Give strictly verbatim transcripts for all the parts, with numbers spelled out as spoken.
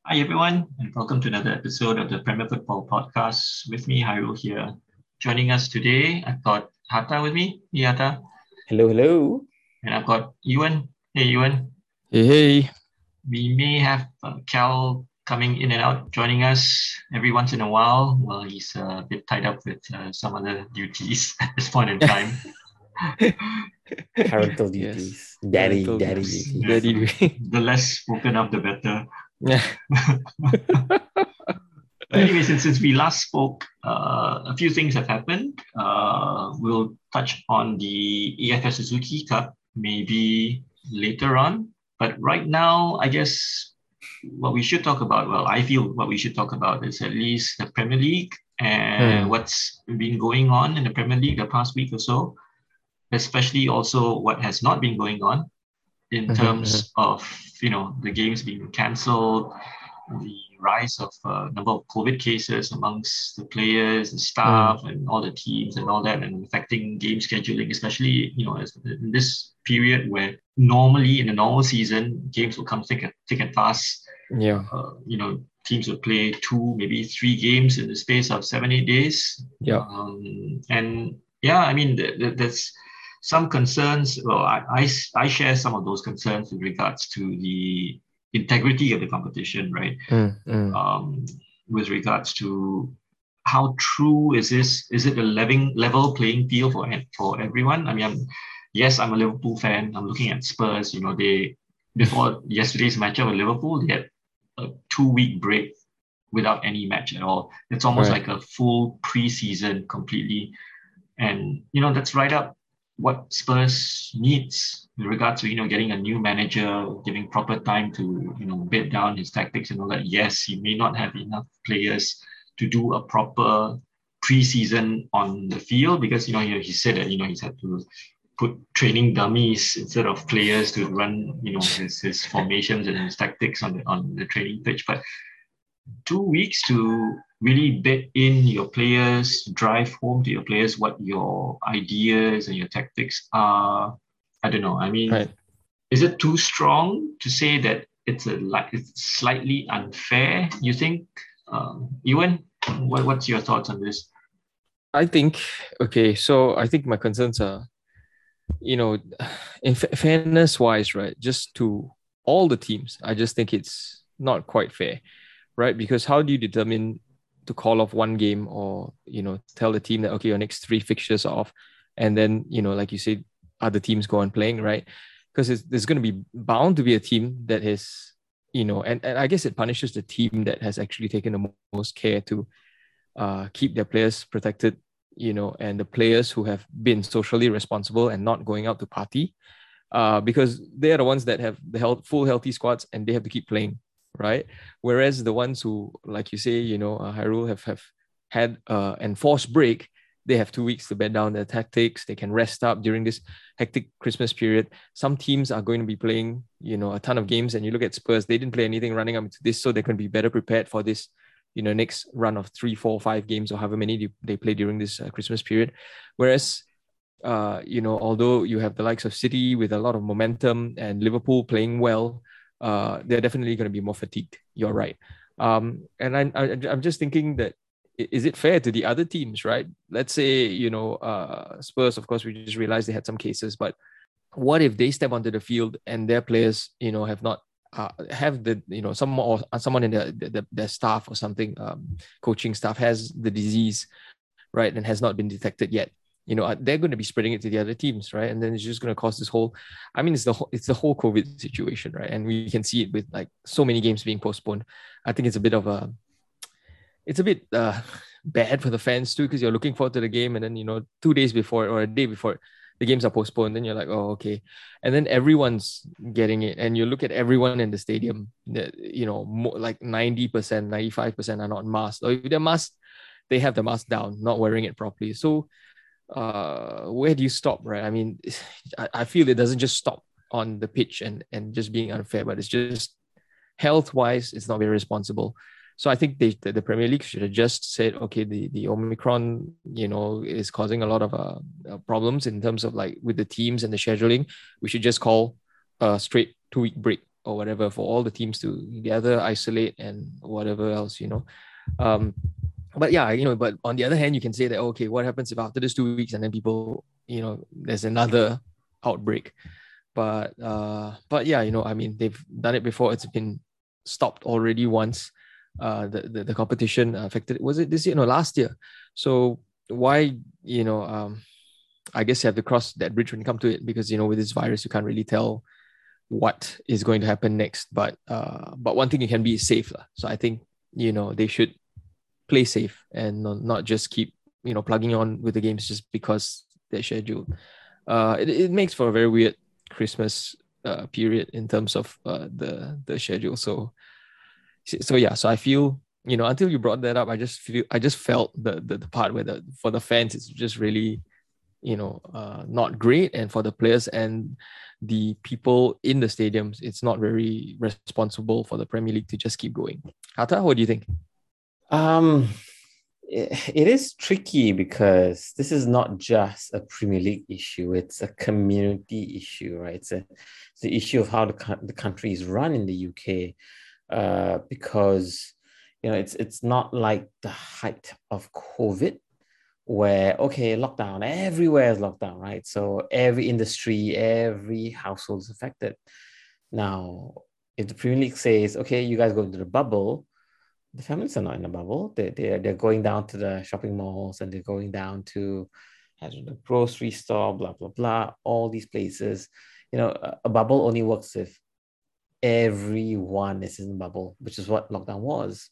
Hi, everyone, and welcome to another episode of the Premier Football Podcast. With me, Hyrule here. Joining us today, I've got Hata with me. Hey, Hata. Hello, hello. And I've got Ewan. Hey, Ewan. Hey, hey. We may have uh, Cal coming in and out, joining us every once in a while. Well, he's uh, a bit tied up with uh, some other duties at this point in time. Parental Yes. duties. Daddy, Parental daddy duties. duties. Daddy duty. The less spoken of, the better. Yeah. But anyway, since, since we last spoke, uh, a few things have happened. Uh, we'll touch on the A F S Suzuki Cup maybe later on. But right now, I guess what we should talk about, well, I feel what we should talk about is at least the Premier League and Hmm. what's been going on in the Premier League the past week or so, especially also what has not been going on in Mhm, terms of, you know, the games being cancelled, the rise of uh, number of COVID cases amongst the players, the staff, and all the teams and all that, and affecting game scheduling, especially, you know, as in this period where normally in a normal season, games will come thick and, thick and fast. Yeah. Uh, you know, teams would play two, maybe three games in the space of seven, eight days. Yeah. Um, and yeah, I mean, th- th- there's some concerns. Well, I, I, I share some of those concerns with regards to the integrity of the competition, right? Mm, mm. Um, with regards to how true is this? Is it a level level playing field for for everyone? I mean, I'm, yes, I'm a Liverpool fan. I'm looking at Spurs. You know, they before yesterday's matchup with Liverpool, they had a two week break without any match at all. It's almost Right. like a full preseason completely, and you know that's right up what Spurs needs with regards to you know getting a new manager, giving proper time to you know bed down his tactics and all that. Yes, he may not have enough players to do a proper preseason on the field because you know he, he said that you know he's had to put training dummies instead of players to run you know his, his formations and his tactics on the on the training pitch. But two weeks to really bed in your players, drive home to your players what your ideas and your tactics are. I don't know. I mean, Right. is it too strong to say that it's a like it's slightly unfair? You think, um, Ewan? What, what's your thoughts on this? I think, okay, so I think my concerns are, you know, in fa- fairness wise, right, just to all the teams, I just think it's not quite fair, right? Because how do you determine to call off one game or, you know, tell the team that, okay, your next three fixtures are off. And then, you know, like you said, other teams go on playing, right? Because there's going to be bound to be a team that has, you know, and, and I guess it punishes the team that has actually taken the most care to uh, keep their players protected, you know, and the players who have been socially responsible and not going out to party, uh, because they are the ones that have the health, full healthy squads and they have to keep playing, right? Whereas the ones who, like you say, you know, uh, Hyrule have have had uh, enforced break, they have two weeks to bed down their tactics. They can rest up during this hectic Christmas period. Some teams are going to be playing, you know, a ton of games, and you look at Spurs, they didn't play anything running up into this, so they can be better prepared for this, you know, next run of three, four, five games or however many they, they play during this uh, Christmas period. Whereas uh, you know, although you have the likes of City with a lot of momentum and Liverpool playing well, uh, they're definitely going to be more fatigued. You're right. Um, and I, I, I'm just thinking that is it fair to the other teams, right? Let's say, you know, uh, Spurs, of course, we just realized they had some cases, but what if they step onto the field and their players, you know, have not uh, have the, you know, some or someone in their, their, their staff or something, um, coaching staff has the disease, right, and has not been detected yet. You know, they're going to be spreading it to the other teams, right? And then it's just going to cause this whole, I mean, it's the whole, it's the whole COVID situation, right? And we can see it with like so many games being postponed. I think it's a bit of a, it's a bit uh, bad for the fans too, because you're looking forward to the game, and then you know, two days before or a day before, the games are postponed. Then you're like, oh, okay, and then everyone's getting it, and you look at everyone in the stadium, you know, more, like ninety percent, ninety-five percent are not masked. Or if they're masked, they have the mask down, not wearing it properly. So uh, where do you stop, right? I mean, I, I feel it doesn't just stop on the pitch and and just being unfair, but it's just health wise, it's not very responsible. So I think they, the, the Premier League should have just said, okay, the, the Omicron, you know, is causing a lot of uh, uh, problems in terms of like with the teams and the scheduling. We should just call a straight two week break, or whatever for all the teams to gather, isolate, and whatever else, you know. Um, but yeah, you know, but on the other hand, you can say that, okay, what happens if after this two weeks and then people, you know, there's another outbreak? But uh, but yeah, you know, I mean, they've done it before. It's been stopped already once. Uh, the, the the competition affected. Was it this year? No, last year. So why, you know, um, I guess you have to cross that bridge when you come to it, because you know, with this virus, you can't really tell what is going to happen next. But uh, but one thing you can be is safe, lah. So I think, you know, they should play safe and not, not just keep, you know, plugging on with the games just because they're scheduled. Uh, it, it makes for a very weird Christmas uh, period in terms of uh, the the schedule. So so yeah, so I feel, you know, until you brought that up, I just feel I just felt the the, the part where the for the fans it's just really, you know, uh, not great, and for the players and the people in the stadiums, it's not very responsible for the Premier League to just keep going. Hata, what do you think? Um, it, it is tricky because this is not just a Premier League issue; it's a community issue, right? It's a it's the issue of how the co- the country is run in the U K, uh, because you know it's it's not like the height of COVID, where okay, lockdown, everywhere is locked down, right? So every industry, every household is affected. Now, if the Premier League says, okay, you guys go into the bubble, the families are not in a bubble. They, they're, they're going down to the shopping malls and they're going down to I don't know, the grocery store, blah, blah, blah, all these places. You know, a, a bubble only works if everyone is in a bubble, which is what lockdown was.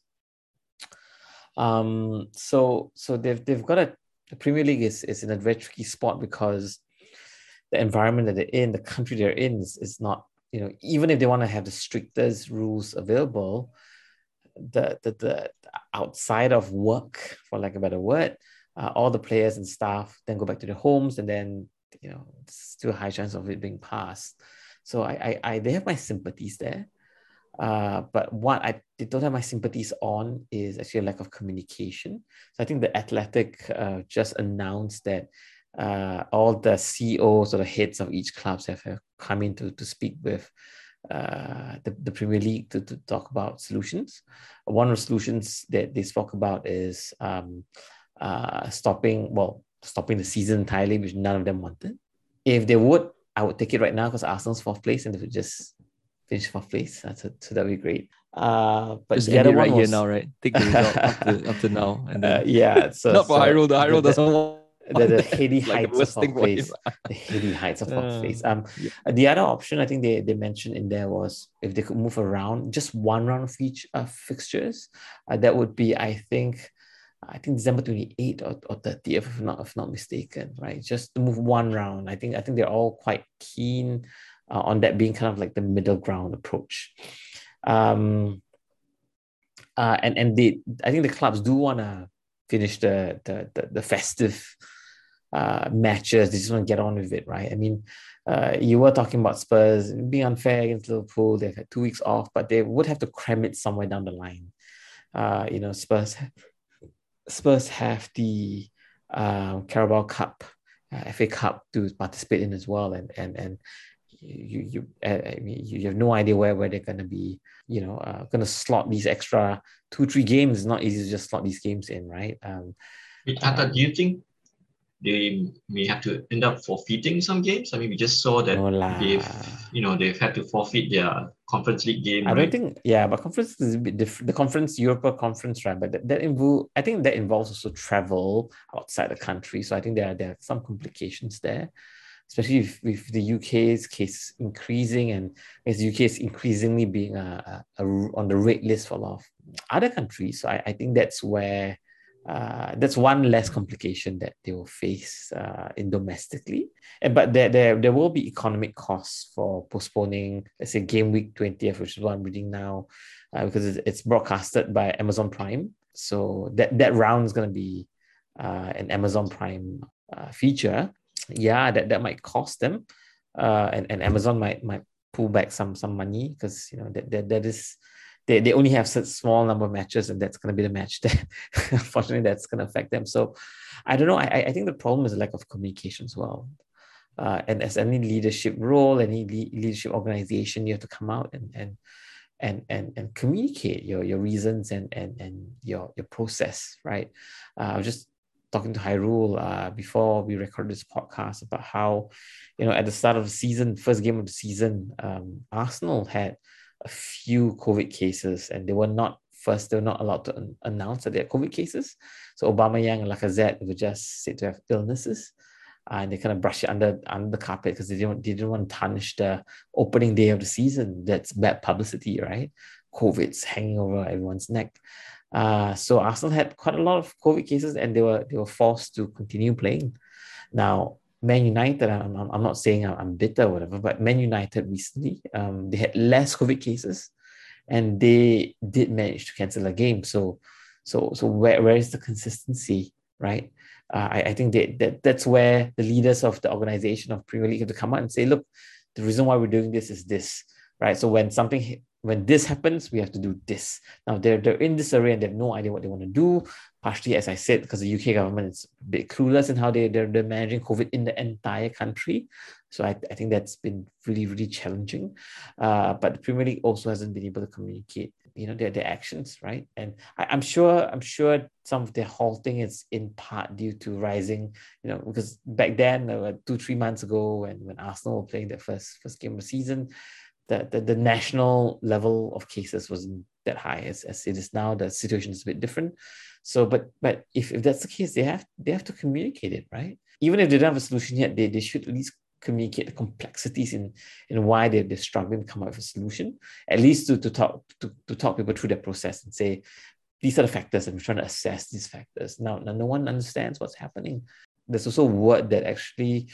Um, so so they've they've got a the Premier League is, is in a very tricky spot because the environment that they're in, the country they're in is, is not, you know, even if they want to have the strictest rules available, the, the, the outside of work, for lack of a better word, uh, all the players and staff then go back to their homes, and then, you know, it's still a high chance of it being passed. So I, I, I they have my sympathies there. Uh, but what I don't have my sympathies on is actually a lack of communication. So I think the Athletic uh, just announced that uh, all the C E Os or the heads of each clubs have, have come in to, to speak with uh, the, the Premier League to, to talk about solutions. One of the solutions that they spoke about is um, uh, stopping, well, stopping the season entirely, which none of them wanted. If they would, I would take it right now because Arsenal's fourth place and they would just finish fourth place. That's a, so that'd be great. Uh, but Just the end other it right one here was, now, right? Take the result up to up to now, and then uh, yeah. So not for so Hyrule. The Hyrule the, doesn't want the, the that. heady It's like the heights of worst fourth thing for him. place. The heady heights of fourth Uh, place. Um, yeah. the other option I think they they mentioned in there was if they could move around just one round of each uh, fixtures, uh, that would be I think. I think December twenty-eighth or, or thirtieth, if not if not mistaken, right? Just to move one round. I think I think they're all quite keen uh, on that being kind of like the middle ground approach. Um, uh, and and they, I think the clubs do want to finish the the the, the festive uh, matches. They just want to get on with it, right? I mean, uh, you were talking about Spurs being unfair against Liverpool. They've had two weeks off, but they would have to cram it somewhere down the line. Uh, you know, Spurs Spurs have the um, Carabao Cup, uh, F A Cup to participate in as well, and and and you you uh, I mean, you have no idea where, where they're going to be, you know, uh, going to slot these extra two three games. It's not easy to just slot these games in, right? Um, Tata, um, do you think they may have to end up forfeiting some games? I mean, we just saw that no lah. they've, you know, they've had to forfeit their Conference League game, I right? don't think, yeah, but conference is a bit different. The conference, Europa conference, right? But that, that involve, I think that involves also travel outside the country. So I think there are, there are some complications there, especially if, with the U K's case increasing, and as the U K is increasingly being a, a, a, on the red list for a lot of other countries. So I, I think that's where uh, that's one less complication that they will face uh, in domestically. And, but there, there, there will be economic costs for postponing, let's say, game week twentieth, which is what I'm reading now, uh, because it's, it's broadcasted by Amazon Prime. So that, that round is going to be uh, an Amazon Prime uh, feature. Yeah, that, that might cost them. Uh, and, and Amazon might might pull back some some money because, you know, that, that, that is... They, they only have such small number of matches, and that's going to be the match that unfortunately that's going to affect them. So I don't know. I, I think the problem is a lack of communication as well. Uh, and as any leadership role, any le- leadership organization, you have to come out and and and and, and communicate your, your reasons and and and your your process, right? Uh, I was just talking to Hyrule uh, before we recorded this podcast about how, you know, at the start of the season, first game of the season, um, Arsenal had a few COVID cases, and they were not first, they were not allowed to un- announce that they had COVID cases. So Aubameyang and Lacazette were just said to have illnesses. Uh, and they kind of brush it under under the carpet because they didn't, they didn't want to tarnish the opening day of the season. That's bad publicity, right? COVID's hanging over everyone's neck. Uh, so Arsenal had quite a lot of COVID cases, and they were they were forced to continue playing. Now, Man United, I'm, I'm not saying I'm bitter or whatever, but Man United recently, um, they had less COVID cases, and they did manage to cancel a game. So, so, so where, where is the consistency, right? Uh, I, I think they, that that's where the leaders of the organization of Premier League have to come out and say, look, the reason why we're doing this is this, right? So when something, when this happens, we have to do this. Now they're, they're in this array and they have no idea what they want to do. Partially, as I said, because the U K government is a bit clueless in how they, they're, they're managing COVID in the entire country. So I, I think that's been really, really challenging. Uh, but the Premier League also hasn't been able to communicate, you know, their, their actions, right? And I, I'm sure, I'm sure some of their halting is in part due to rising, you know, because back then, uh, two, three months ago, when, when Arsenal were playing their first first game of the season, the, the, the national level of cases wasn't that high as, as it is now. The situation is a bit different. So, but but if, if that's the case, they have they have to communicate it, right? Even if they don't have a solution yet, they, they should at least communicate the complexities in, in why they're, they're struggling to come up with a solution, at least to, to talk to, to talk people through that process and say, these are the factors, and we're trying to assess these factors. Now, now no one understands what's happening. There's also word that actually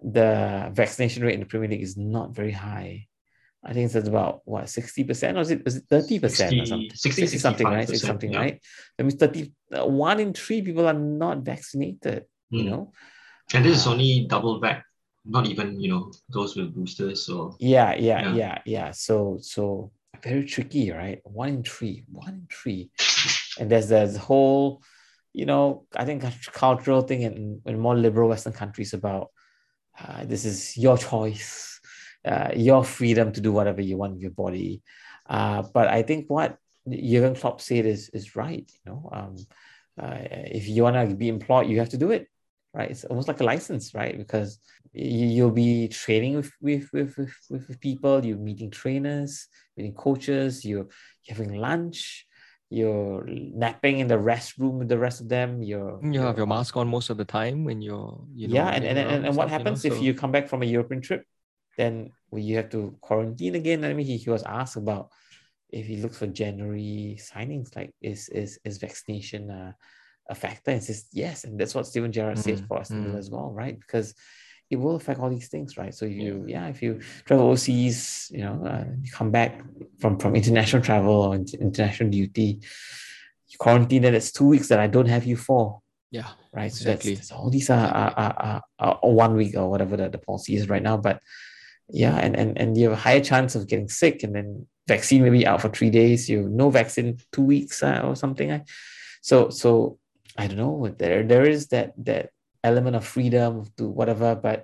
the vaccination rate in the Premier League is not very high. I think it's about what, sixty percent, or is it, is it thirty percent or something? sixty, sixty something, right? sixty something, yeah. Right? That means thirty, uh, one in three people are not vaccinated, mm. you know? And this uh, is only double vac, not even, you know, those with boosters. So yeah, yeah, yeah, yeah, yeah. So, so very tricky, right? One in three, one in three. And there's this whole, you know, I think cultural thing in, in more liberal Western countries about uh, this is your choice. Uh, your freedom to do whatever you want with your body. Uh, but I think what Jurgen Klopp said is, is right. You know, um, uh, if you want to be employed, you have to do it, right? It's almost like a license, right? Because you, you'll be training with, with, with, with, with people, you're meeting trainers, meeting coaches, you're, you're having lunch, you're napping in the restroom with the rest of them. You're you you're, have your mask on most of the time when you're, you know, yeah. And, and, and, and, and what stuff, happens you know, if so... you come back from a European trip? Then you have to quarantine again. I mean, he, he was asked about if he looks for January signings, like is is is vaccination uh, a factor? And says yes, and that's what Steven Gerrard mm, said for Aston Villa mm. as well, right? Because it will affect all these things, right? So if you, yeah, if you travel overseas, you know, uh, you come back from from international travel or international duty, you quarantine, and it's two weeks that I don't have you for. Yeah, right. Exactly. So that's, that's all these are, exactly. are, are, are, are one week or whatever the, the policy is right now, but. Yeah, and, and and you have a higher chance of getting sick, and then vaccine maybe out for three days. You have no vaccine two weeks uh, or something. So so I don't know. There there is that that element of freedom to whatever, but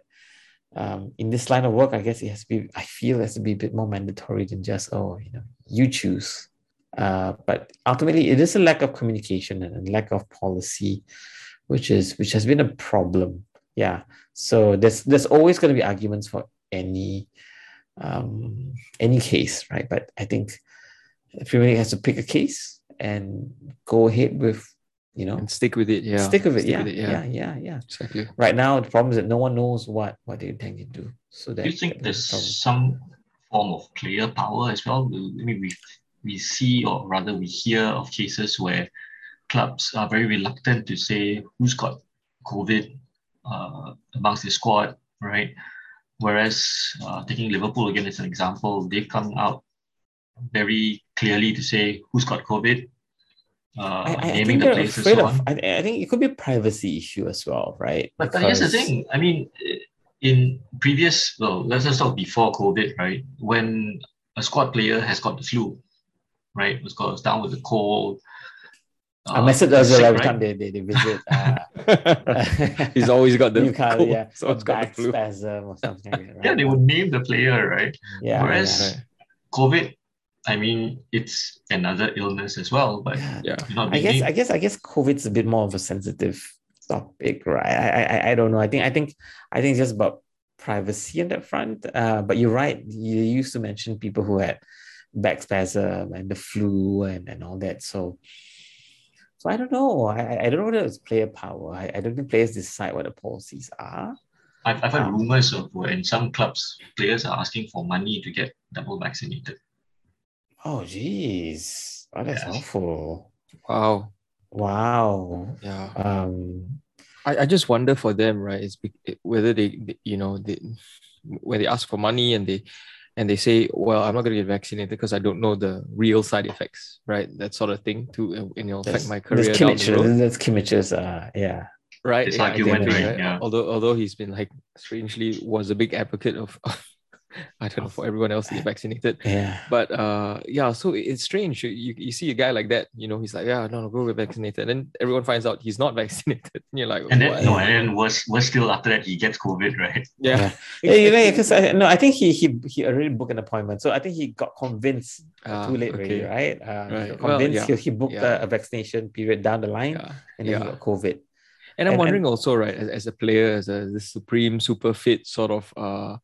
um, in this line of work, I guess it has to be. I feel it has to be a bit more mandatory than just oh, you know, you choose. Uh, but ultimately, it is a lack of communication and a lack of policy, which is which has been a problem. Yeah. So there's there's always going to be arguments for any um any case, right? But I think the Premier League has to pick a case and go ahead with, you know, and stick with it. Yeah, stick with it. stick yeah. With it, yeah, yeah, yeah, yeah. Exactly. Right now, the problem is that no one knows what what they intend to do. So that, do you think that there's some form of player power as well? I mean, we we see, or rather, we hear of cases where clubs are very reluctant to say who's got COVID uh, amongst the squad, right? Whereas uh, taking Liverpool again as an example, they've come out very clearly to say who's got COVID, uh, I, I naming think the players and so of, on. I, I think it could be a privacy issue as well, right? But, because... but here's the thing. I mean, in previous, well, let's just talk before COVID, right? When a squad player has got the flu, right? Was got down with the cold, Uh, uh, Mesut he's Ozil sick, every right? time they, they, they visit. Uh, He's always got the you can't, cold, yeah, so it's got the back flu. spasm or something like that, right? Yeah, they would name the player, right? Yeah, Whereas yeah. Right. COVID, I mean, it's another illness as well, but Yeah. Yeah. you're not I being guess named. I guess I guess COVID's a bit more of a sensitive topic, right? I I I don't know. I think I think I think it's just about privacy on that front. Uh, but you're right. You used to mention people who had back spasm and the flu and, and all that. So so I don't know. I I don't know whether it's player power. I, I don't think players decide what the policies are. I've, I've heard Um, rumors of where in some clubs, players are asking for money to get double vaccinated. Oh geez. Oh, that's Yes. awful. Wow. Wow. Yeah. Um I, I just wonder for them, right? It's be, whether they, they, you know, they, when they ask for money and they and they say, well, I'm not going to get vaccinated because I don't know the real side effects, right? That sort of thing to, you know, affect there's, my there's career down the Kimmich, road. there's Kimmich's, uh yeah. Right. This Yeah, argument, exactly. right? Right. Yeah. Although although he's been like strangely was a big advocate of I don't know, for everyone else to get vaccinated. Yeah. But uh yeah, so it- it's strange. You, you you see a guy like that, you know, he's like, yeah, no, no, go get vaccinated. And then everyone finds out he's not vaccinated. And you're like, And then what? no, and then worse, worse still after that he gets COVID, right? Yeah. Yeah, yeah, you know, because I no, I think he he he already booked an appointment, so I think he got convinced Ah, too late already, okay. right? Uh, he Right. got Well, convinced yeah. he, he booked Yeah. a, a vaccination period down the line, Yeah. and then Yeah. he got COVID. And I'm And- wondering and- also, right, as, as a player, as a this supreme, super fit sort of uh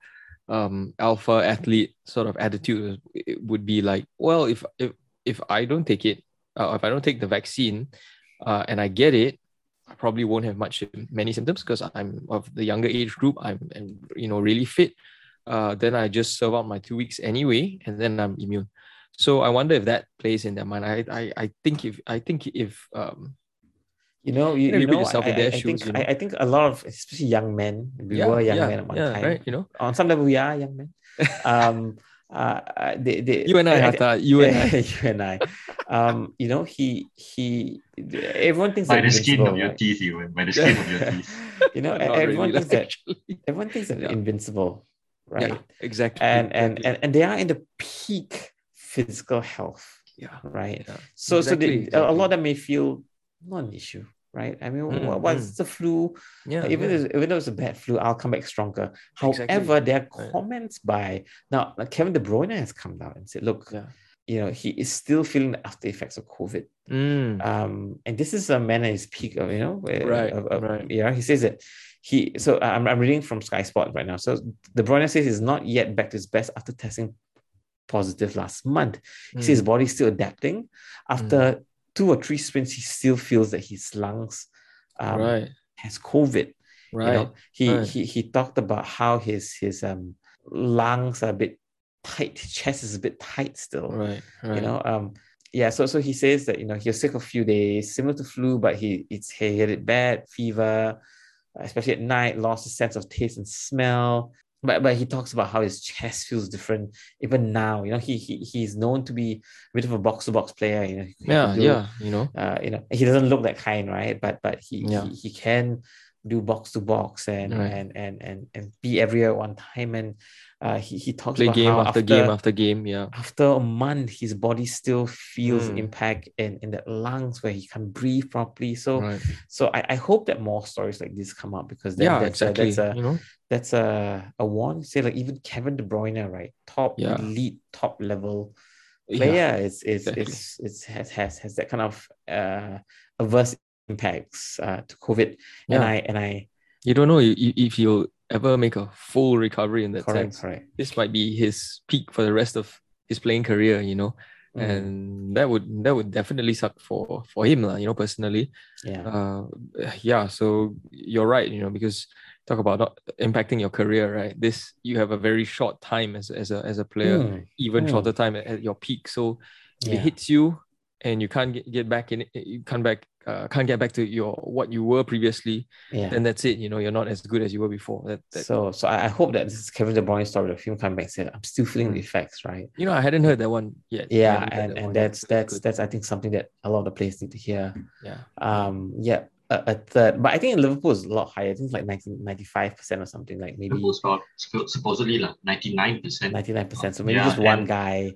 um alpha athlete sort of attitude, it would be like, well, if if if I don't take it, uh, if I don't take the vaccine, uh, and I get it, I probably won't have much many symptoms because I'm of the younger age group. I'm, I'm you know really fit. Uh, then I just serve out my two weeks anyway, and then I'm immune. So I wonder if that plays in their mind. I I, I think if I think if um You know, you, You know, you you put know, yourself I, in their I, I shoes, think you know? I, I think a lot of especially young men, we yeah were young yeah men at one yeah time. right, you know. On some level, we are young men. Um, uh, uh, they, they, You and I, I- I- Hata, you and I. you and I. Um, you know, he he. Everyone thinks By they're the skin invincible, of your right? teeth, even by the skin of your teeth. You know, Not everyone really, thinks that actually. everyone thinks that they're Yeah. invincible, right? Yeah, exactly. And, and exactly. and and they are in the peak physical health, yeah, right? yeah. So Exactly, so they, a exactly. lot of them may feel not an issue, right? I mean, Mm, what, what's mm. the flu? yeah, even yeah. though even though it's a bad flu, I'll come back stronger. Exactly. However, there are Right. comments by now like Kevin De Bruyne has come down and said, look, Yeah. you know, he is still feeling the after effects of COVID. Mm, Um, and this is a man at his peak of, you know, uh, Right, of- of- right. yeah, he says that he, so I'm, I'm reading from Sky Sport right now. So De Bruyne says he's not yet back to his best after testing positive last month. He says his mm, body's still adapting. After two or three sprints, he still feels that his lungs um, right, has COVID. right. You know, he, right. he he talked about how his his um lungs are a bit tight, his chest is a bit tight still. Right, right. You know, um, yeah. So so he says that you know he was sick for a few days, similar to flu, but he it's he had it bad, fever, especially at night, lost his sense of taste and smell. But but he talks about how his chest feels different even now. You know, he he he's known to be a bit of a box to box player. You know, he yeah, can do, yeah. You know. uh, you know, he doesn't look that kind, right? But but he Yeah. he, he can do box to box and Right. and and and and be everywhere at one time. And uh, he he talks Play about game how after, after game after game. Yeah. after a month, his body still feels Mm. impact in in the lungs where he can't breathe properly. So Right. so I, I hope that more stories like this come up because then Yeah. that's Exactly. a, that's a you know. that's a a one. Say like even Kevin De Bruyne, right? Top Yeah. elite, top level Yeah. player. It's it's exactly. it's it's has has has that kind of uh adverse impacts uh to COVID. And Yeah. I and I You don't know i- i- if he'll ever make a full recovery in that correct, sense. correct. This might be his peak for the rest of his playing career, you know. Mm, And that would that would definitely suck for for him, lah, you know, personally. yeah. Uh yeah, so you're right, you know, because talk about not impacting your career, right? This you have a very short time as, as a as a player, Mm, even mm, shorter time at, at your peak. So if it yeah. hits you and you can't get, get back in it, you can't back uh, can't get back to your what you were previously, Yeah. then that's it. You know, you're not as good as you were before. That, that So so I I hope that this is Kevin De Bruyne story. The film come back and said, I'm still feeling the Mm. effects, right? you know, I hadn't heard that one yet. I Yeah, hadn't heard and, that and one yet. that's that's good. that's I think something that a lot of the players need to hear. Yeah. Um, yeah, a, a third, but I think in Liverpool is a lot higher. I think it's like ninety, ninety-five percent or something, like maybe Liverpool's about supposedly like ninety-nine percent. ninety-nine percent. So maybe Yeah, just one and- guy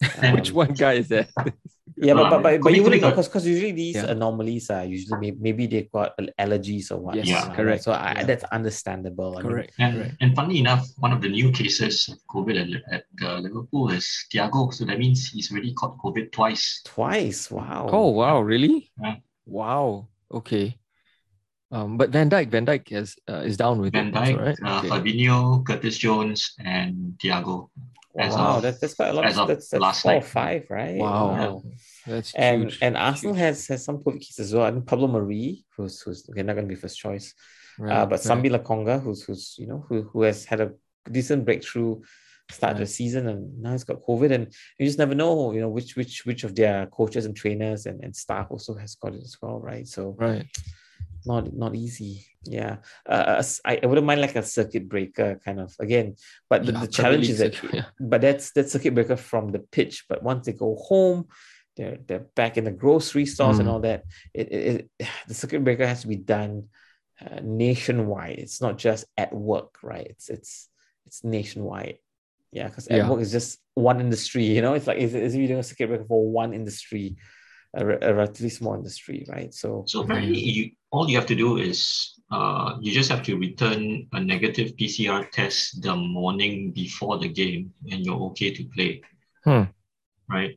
And- Which one guy is that? Yeah, but but, but, but you COVID wouldn't know got- because because usually these Yeah. anomalies are usually maybe, maybe they've got allergies or what. Yes, Yeah. right? correct. So I, Yeah. that's understandable. I mean, Correct. And Correct. and funnily enough, one of the new cases of COVID at, at uh, Liverpool is Thiago. So that means he's already caught COVID twice. twice. Wow. Oh wow, really? Yeah. Wow. Okay. Um, but Van Dijk, Van Dijk has uh, is down with Van it, also, Dijk, right? uh, Okay. Fabinho, Curtis Jones, and Thiago. As Wow, of- that's that's quite a lot. as of That's that's last four or night. five, right? Wow. That's And huge. and Arsenal huge. has has some COVID cases as well. I think Pablo Marie, who's who's okay, not going to be first choice. Right, Uh, but right. Sambi Lakonga, who's who's you know who who has had a decent breakthrough start to the Right. season, and now he's got COVID, and you just never know, you know, which which which of their coaches and trainers and, and staff also has got it as well, right? So Right. not not easy. Yeah, uh, a s- I, I wouldn't mind like a circuit breaker kind of again, but the, Yeah, the Premier challenge League is that, circuit, yeah. but that's that's circuit breaker from the pitch. But once they go home, they're they're back in the grocery stores and Mm. all that. It, it, it the circuit breaker has to be done uh, nationwide. It's not just at work, right? It's it's it's nationwide. Yeah, because at Yeah. work is just one industry. You know, it's like is is you doing a circuit breaker for one industry, a, re- a relatively small industry, right? So So apparently, you, all you have to do is uh, you just have to return a negative P C R test the morning before the game, and you're okay to play. Hmm. Right?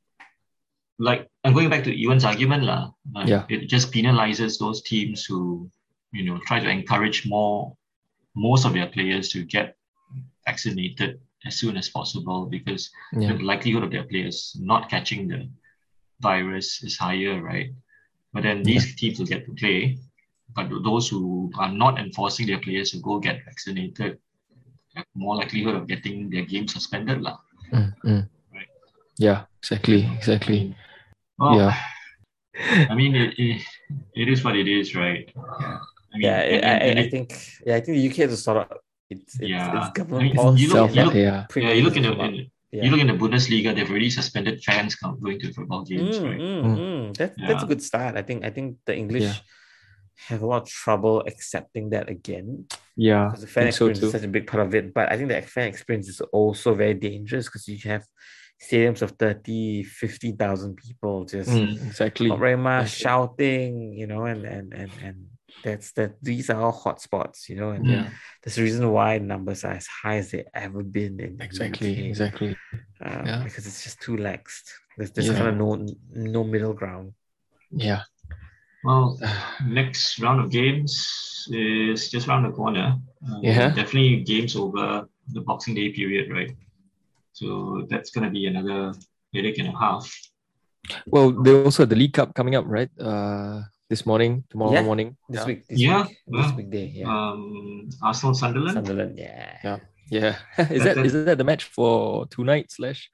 Like I'm going back to Ewan's argument, lah. uh, Yeah. It just penalizes those teams who, you know, try to encourage more, most of their players to get vaccinated as soon as possible because Yeah. the likelihood of their players not catching the virus is higher, right? But then these teams will get to play, but those who are not enforcing their players to go get vaccinated have more likelihood of getting their game suspended, lah. Mm, mm. Right. Yeah, exactly, I exactly. mean, well, Yeah. I mean, it, it, it is what it is, right? Uh, I mean, yeah, and- I, and- I, and I it- think yeah, I think the U K has to sort out it's it's, Yeah. it's government I mean, policy. you look- and you then look- yeah. yeah, you look in the, Premier League has to come in, up. Yeah. you look in the Bundesliga, they've already suspended fans come- going to football games, Mm, right? mm, Mm. mm. That, That's a Yeah. good start. I think I think the English Yeah. have a lot of trouble accepting that again Yeah. because the fan think so experience is too. such a big part of it. But I think the fan experience is also very dangerous because you have stadiums of thirty, fifty thousand people just Mm, exactly. not very much Exactly. shouting, you know, and and and and that's that these are all hotspots, you know, and Yeah. that's the reason why numbers are as high as they ever been in the Exactly. U K. Exactly. Um, Yeah. because it's just too lax. There's, there's Yeah. kind of no no middle ground. Yeah. Well, next round of games is just around the corner. Uh, Yeah. Definitely games over the Boxing Day period, right? So that's going to be another headache and a half. Well, they also had the League Cup coming up, right? Uh, this morning, tomorrow Yeah. morning. This yeah. week, this Yeah, week, this yeah. weekday, yeah. Um, Arsenal Sunderland. Sunderland, yeah. Yeah. Yeah. is That- that is that the match for tonight slash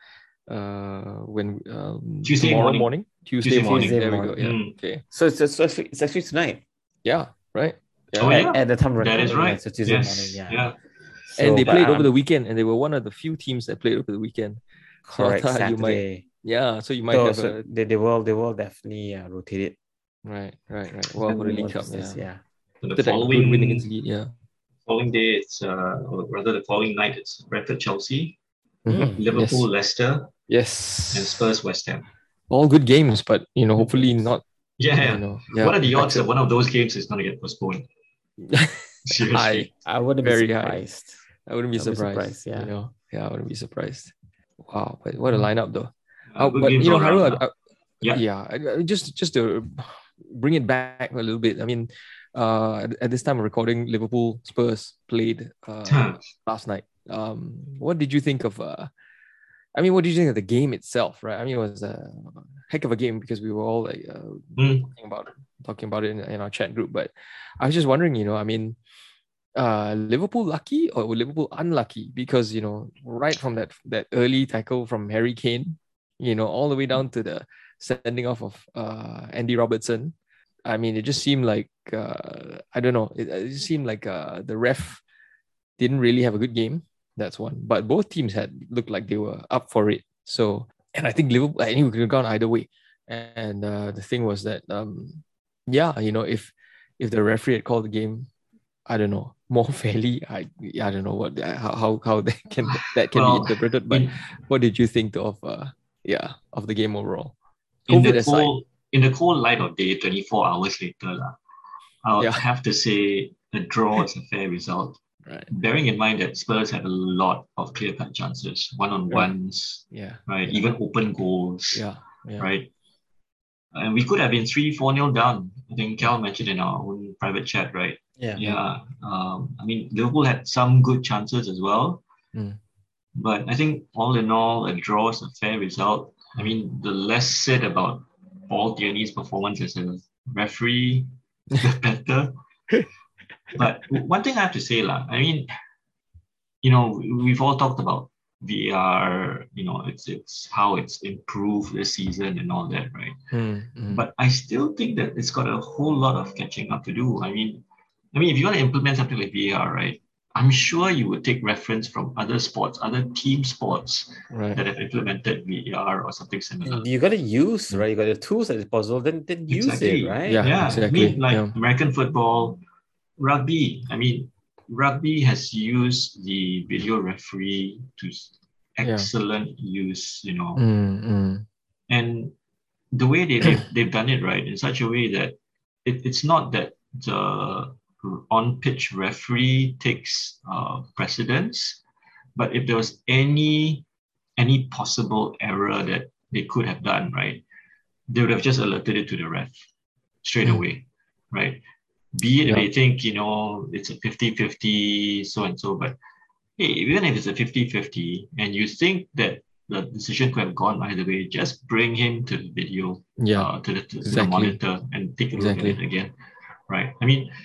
uh when um Tuesday tomorrow morning. morning? Tuesday, Tuesday morning. morning. There we go. Tuesday Yeah. morning. Okay. So it's, it's, actually- it's actually tonight. Yeah. Right. Oh, At- yeah. At, the time of That is recording, yeah, right. so Tuesday yes. morning, yeah. yeah. So, and they but played I'm over the weekend, and they were one of the few teams that played over the weekend. So I correct thought you might- Saturday. Yeah. So you might So, have so a they, they will they will definitely uh, rotate it. right, right, right. Well, for the League Cup, This, yeah. yeah. So After the that good win against following, Leeds, yeah. following day, it's uh, or rather the following night, it's Brentford Chelsea, Mm. Liverpool Leicester, Yes. and Spurs West Ham. All good games, but you know, hopefully games. not. Yeah. You know, yeah. What are the odds that impacted. one of those games is going to get postponed? Seriously. High. I wouldn't Very be high. surprised. I wouldn't be I'll be surprised. surprised, yeah. You know, yeah, I wouldn't be surprised. Wow, but what a lineup though. Uh, Uh, good but games you know, all around, Harul, huh? I, I, Yeah. yeah, I- I- just just to bring it back a little bit. I mean, uh, at, at this time of recording, Liverpool Spurs played uh, last night. Um, what did you think of? Uh, I mean, what did you think of the game itself? Right? I mean, it was a heck of a game because we were all like uh, Mm. talking about talking about it in, in our chat group. But I was just wondering, you know, I mean, uh, Liverpool lucky or Liverpool unlucky? Because you know, right from that that early tackle from Harry Kane, you know, all the way down to the sending off of uh, Andy Robertson. I mean, it just seemed like uh, I don't know. It, it just seemed like uh, the ref didn't really have a good game. That's one. But both teams had looked like they were up for it. So, and I think Liverpool, I think we could have gone either way. And uh, the thing was that, um, yeah, you know, if if the referee had called the game, I don't know, more fairly? I I don't know what how how, how that can that can Well, be interpreted. But in what did you think of uh yeah of the game overall? in COVID the aside, cold in the cold light of day, twenty-four hours later, lah, I would yeah, have to say a draw is a fair result. right, Bearing in mind that Spurs had a lot of clear-cut chances, one-on-ones, yeah, right? yeah, Even open goals, yeah, yeah, right? And we could have been three, four nil down. I think Cal mentioned in our own private chat, right? Yeah. Yeah. Um, I mean, Liverpool had some good chances as well. Mm. But I think all in all, a draw is a fair result. I mean, the less said about Paul Tierney's performance as a referee, the better. But one thing I have to say, lah, I mean, you know, we've all talked about V A R, you know, it's it's how it's improved this season and all that, right? Mm, mm. But I still think that it's got a whole lot of catching up to do. I mean, I mean, if you want to implement something like V A R, right? I'm sure you would take reference from other sports, other team sports Right. that have implemented V A R or something similar. And you got to use, right? You got the tools at disposal, then, then use Exactly. it, right? Yeah, Yeah. exactly. I mean, like Yeah. American football, rugby. I mean, rugby has used the video referee to excellent use, you know, Mm, mm. and the way they, they've, they've done it, right, in such a way that it, it's not that the on-pitch referee takes uh, precedence, but if there was any any possible error that they could have done, right, they would have just alerted it to the ref straight Mm. away, right? Be it Yeah. they think, you know, it's a fifty-fifty, so and so, but hey, even if it's a fifty-fifty and you think that the decision could have gone either way, just bring him to the video, Yeah. uh, to, the, to Exactly. the monitor and take a Exactly. look at it again, right? I mean,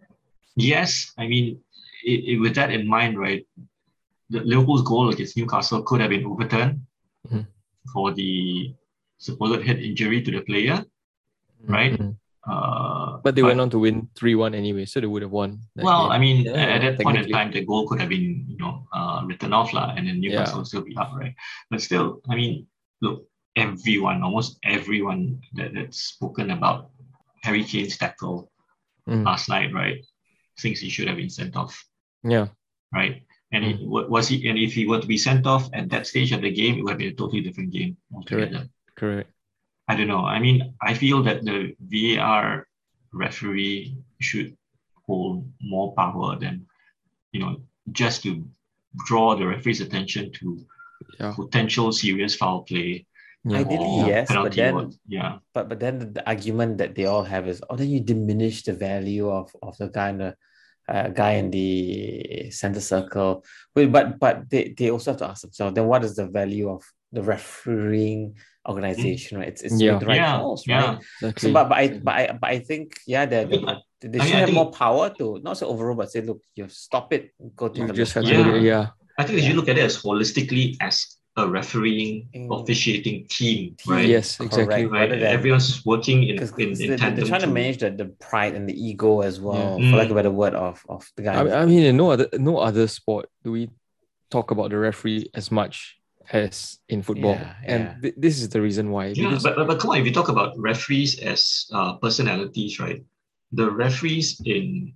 yes, I mean, it, it, with that in mind, right, the Liverpool's goal against Newcastle could have been overturned Mhm. for the supposed head injury to the player, right? Mm. Uh, But they went on to win three one anyway, so they would have won. that Well, game. I mean, Yeah, at that point in technically. time, the goal could have been, you know, uh, written off, lah, and then Newcastle Yeah. will still be up, right? But still, I mean, look, everyone, almost everyone that, that's spoken about Harry Kane's tackle Mm. last night, right, thinks he should have been sent off, Yeah. right? And Mm. it, wa- was he? And if he were to be sent off at that stage of the game, it would have been a totally different game altogether. Correct. I don't know. I mean, I feel that the V A R referee should hold more power than, you know, just to draw the referee's attention to Yeah. potential serious foul play Yeah. Ideally, or yes, but penalty. then or, yeah, but but then the, the argument that they all have is, oh, then you diminish the value of of the guy in the uh, guy in the center circle. But but but they, they also have to ask themselves, then what is the value of the refereeing organization, right? It's it's Yeah. make the right yeah, calls, yeah. right? Exactly. So but but I Exactly. but I but I think yeah, they I mean, they, they I should mean, I have think- more power to not so overall, but say, look, you stop it, go take You a just look. have to look at Yeah. yeah. I think we Yeah. should look at it as holistically as a refereeing, In- officiating team, Team, right? Yes, exactly. correct, Right. rather than Everyone's working in, because in, in they're, tandem they're trying to to- manage the, the pride and the ego as well, Yeah. for lack of Mm. a better word, of, of the guy. I mean, I mean, in no other no other sport do we talk about the referee as much as in football, Yeah, and yeah. th- this is the reason why. Yeah, Because but, but but come on, if you talk about referees as uh, personalities, right? The referees in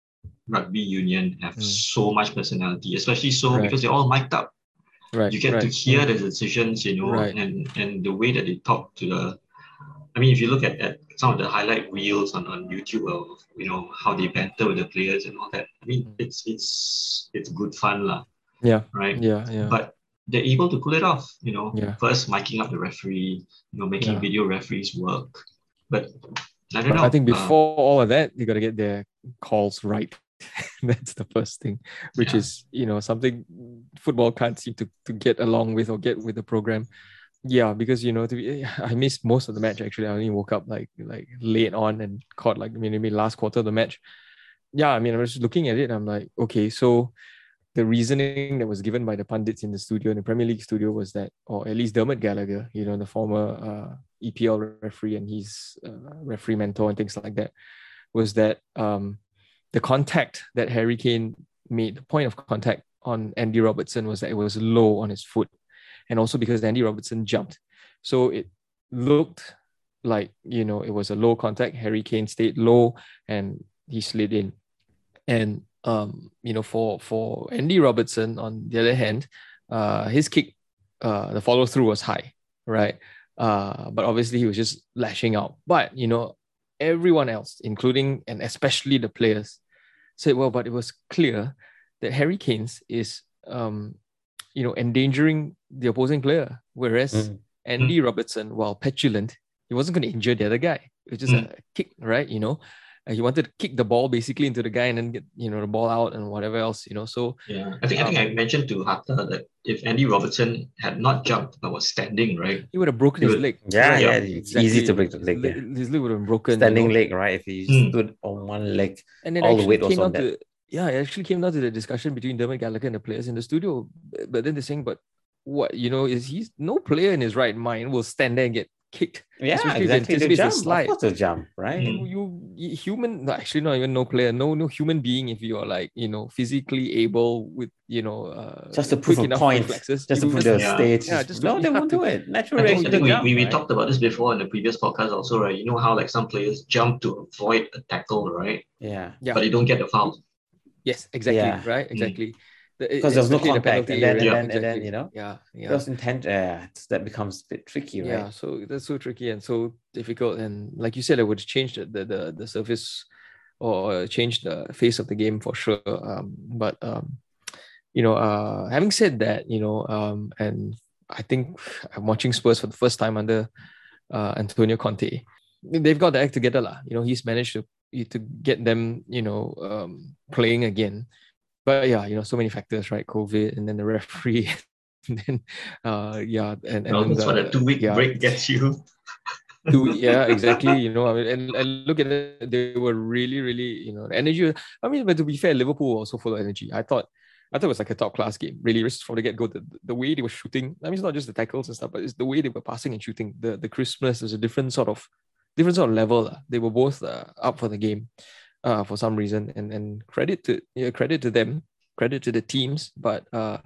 rugby union have Mm. so much personality, especially so Right. because they're all mic'd up. right, You get right, to hear mm, the decisions, you know, Right. and and the way that they talk to the. I mean, if you look at, at some of the highlight reels on, on YouTube of, you know, how they banter with the players and all that. I mean, Mm. it's it's it's good fun, lah, yeah, right? yeah, yeah, But they're able to pull it off, you know. Yeah. First, miking up the referee, you know, making Yeah. video referees work. But I don't But know. I think uh, before all of that, you got to get their calls right. That's the first thing, which Yeah. is, you know, something football can't seem to, to get along with or get with the program. Yeah, because, you know, to be, I missed most of the match actually. I only woke up like like late on and caught like maybe last quarter of the match. Yeah, I mean, I was just looking at it. I'm like, okay, so the reasoning that was given by the pundits in the studio, in the Premier League studio, was that, or at least Dermot Gallagher, you know, the former uh, E P L referee and his uh, referee mentor and things like that, was that um, the contact that Harry Kane made, the point of contact on Andy Robertson, was that it was low on his foot. And also because Andy Robertson jumped. So it looked like, you know, it was a low contact. Harry Kane stayed low and he slid in. And um, you know, for for Andy Robertson, on the other hand, uh, his kick, uh, the follow through was high, right? Uh, but obviously he was just lashing out. But you know, everyone else, including and especially the players, said, well, but it was clear that Harry Kane is, um, you know, endangering the opposing player, whereas Mm. Andy Robertson, while petulant, he wasn't going to injure the other guy. It was just Mm. a kick, right? You know, uh, he wanted to kick the ball basically into the guy and then get, you know, the ball out and whatever else, you know. So Yeah, I think I think I um, mentioned to Hatta that if Andy Robertson had not jumped but was standing, right, he would have broken he his would. leg. Yeah, Correct. yeah, Yeah. it's easy to break the His leg. leg, Yeah. his leg would have been broken. Standing you know? leg, right? If you Mm. stood on one leg, And then all the actually weight was came on down that. to yeah, it actually came down to the discussion between Dermot Gallagher and the players in the studio. But then they're saying, but what you know is he's no player in his right mind will stand there and get kicked. Yeah, Especially if he exactly. To anticipates the jump, of slide. course, to jump, right? Mm. You, you human, no, actually not even no player, no no human being. If you are like you know physically able with you know uh, Just to quick prove a enough point, reflexes, just to you prove just the Yeah. stage. yeah, is- just to- no, you they have won't to- do it. Natural I think, I reaction think to we, jump, we, we right? talked about this before in the previous podcast also, right? You know how like some players jump to avoid a tackle, right? Yeah, yeah, But they don't get the foul. yes, exactly, Yeah. right, exactly. The- because there was no especially in the contact, penalty and then area, and then exactly. and then you know, yeah, yeah. because intent, yeah, it's, that becomes a bit tricky, right? Yeah, so that's so tricky and so difficult. And like you said, it would change the the the, the surface or change the face of the game for sure. Um, but um, you know, uh, having said that, you know, um, and I think I'm watching Spurs for the first time under uh, Antonio Conte. They've got the act together, lah. You know, he's managed to to get them, you know, um, playing again. But yeah, you know, so many factors, right? COVID, and then the referee, and then uh, yeah, and and Well, then that's what a the two-week yeah, break gets you. do yeah, exactly. You know, I mean, and, and look at it, they were really, really, you know, the energy. I mean, but to be fair, Liverpool were also full of energy. I thought, I thought it was like a top class game. Really, just from the get go, the, the way they were shooting. I mean, it's not just the tackles and stuff, but it's the way they were passing and shooting. The the crispness is a different sort of, different sort of level. Uh. They were both uh, up for the game, uh, for some reason, and and credit to yeah, credit to them, credit to the teams, but uh.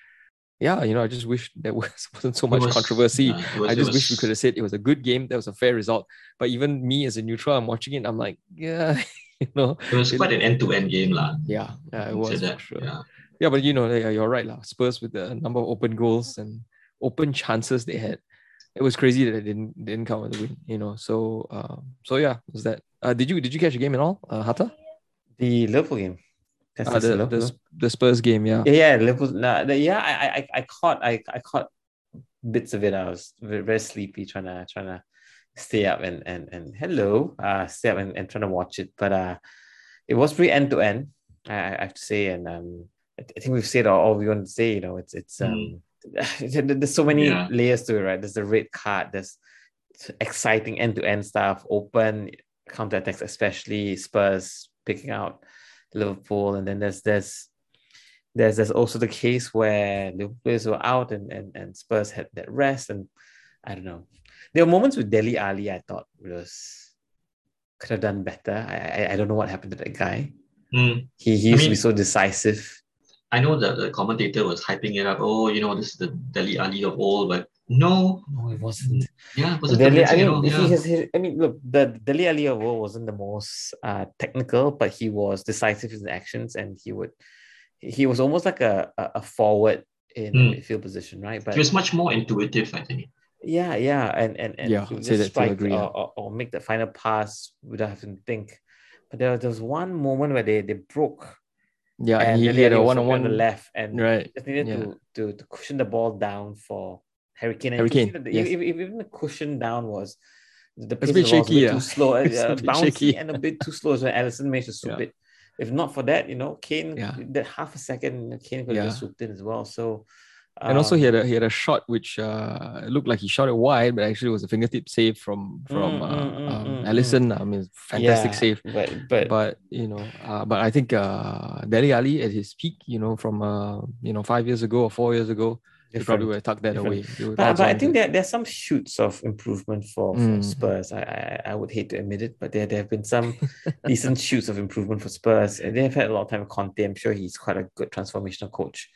Yeah, you know, I just wish there was, wasn't so It much was- controversy. yeah, it was- I it just wish we was- could have said it was a good game. That was a fair result. But even me as a neutral, I'm watching it. I'm like, yeah, you know, It was it- quite an end-to-end game, lah. yeah, yeah, it Say was that, for sure. yeah. Yeah, but you know, yeah, you're right, lah. Spurs with the number of open goals and open chances they had, it was crazy that they didn't didn't come with a win. You know, so um, so yeah, was that? Uh, did you did you catch the game at all, uh, Hatta? The Liverpool game. That's, Uh, that's the, Liverpool. the the Spurs game, yeah. Yeah, yeah, Liverpool. Nah, the, yeah, I, I, I caught, I, I caught bits of it. I was very, very sleepy, trying to, trying to stay up and, and, and hello, uh, stay up and, and trying to watch it. But uh, it was pretty end to end, I I have to say. And um, I, I think we've said all, all we want to say. You know, it's it's um, there's so many Yeah. layers to it, right? There's the red card. There's exciting end to end stuff, open counter attacks, especially Spurs picking out Liverpool, and then there's there's there's there's also the case where Liverpool players were out and, and and Spurs had that rest, and I don't know. There were moments with Dele Alli I thought was could have done better. I I, I don't know what happened to that guy. Mm. He he I used to be mean- so decisive. I know that the commentator was hyping it up. Oh, you know, this is the Dele Alli of old, but no, No, it wasn't. yeah, it wasn't Dele, I convincing at mean, all. he Yeah. has. He, I mean, look, the Dele Alli of old wasn't the most uh, technical, but he was decisive in his actions, and he would. He was almost like a a, a forward in Mm. a midfield position, right? But He was much more intuitive, I think. yeah, yeah, and and, and Yeah, he would I'd say just that too, strike agree, or, yeah. or, or make the final pass without having to think. But there, there was one moment where they, they broke, Yeah, and, and he, Dele he had Alli a was one on on the one. left, and Right. just needed Yeah. to, to to cushion the ball down for Harry Kane. And Harry you can see Kane, that the- yes. if, if even the cushion down was the It's pace a bit of the ball was a shaky, bit yeah. too slow, uh, It's a uh, bit bouncy shaky. and a bit too slow. So Alisson managed to swoop Yeah. it. If not for that, you know, Kane Yeah. that half a second, Kane could have just Yeah. swooped in as well. So. And also he had um, a he had a shot which uh looked like he shot it wide, but actually it was a fingertip save from from Mm, uh, mm, mm, um, mm, Alisson. I mean, fantastic yeah, save. But but, But you know, uh, but I think uh, Dele Alli at his peak, you know, from uh, you know five years ago or four years ago, they probably different. would have tucked that different. away. They would But, odds but I on think to- there, there's some shoots of improvement for, for Mm. Spurs. I, I I would hate to admit it, but there, there have been some decent shoots of improvement for Spurs. And they've had a lot of time with Conte. I'm sure he's quite a good transformational coach.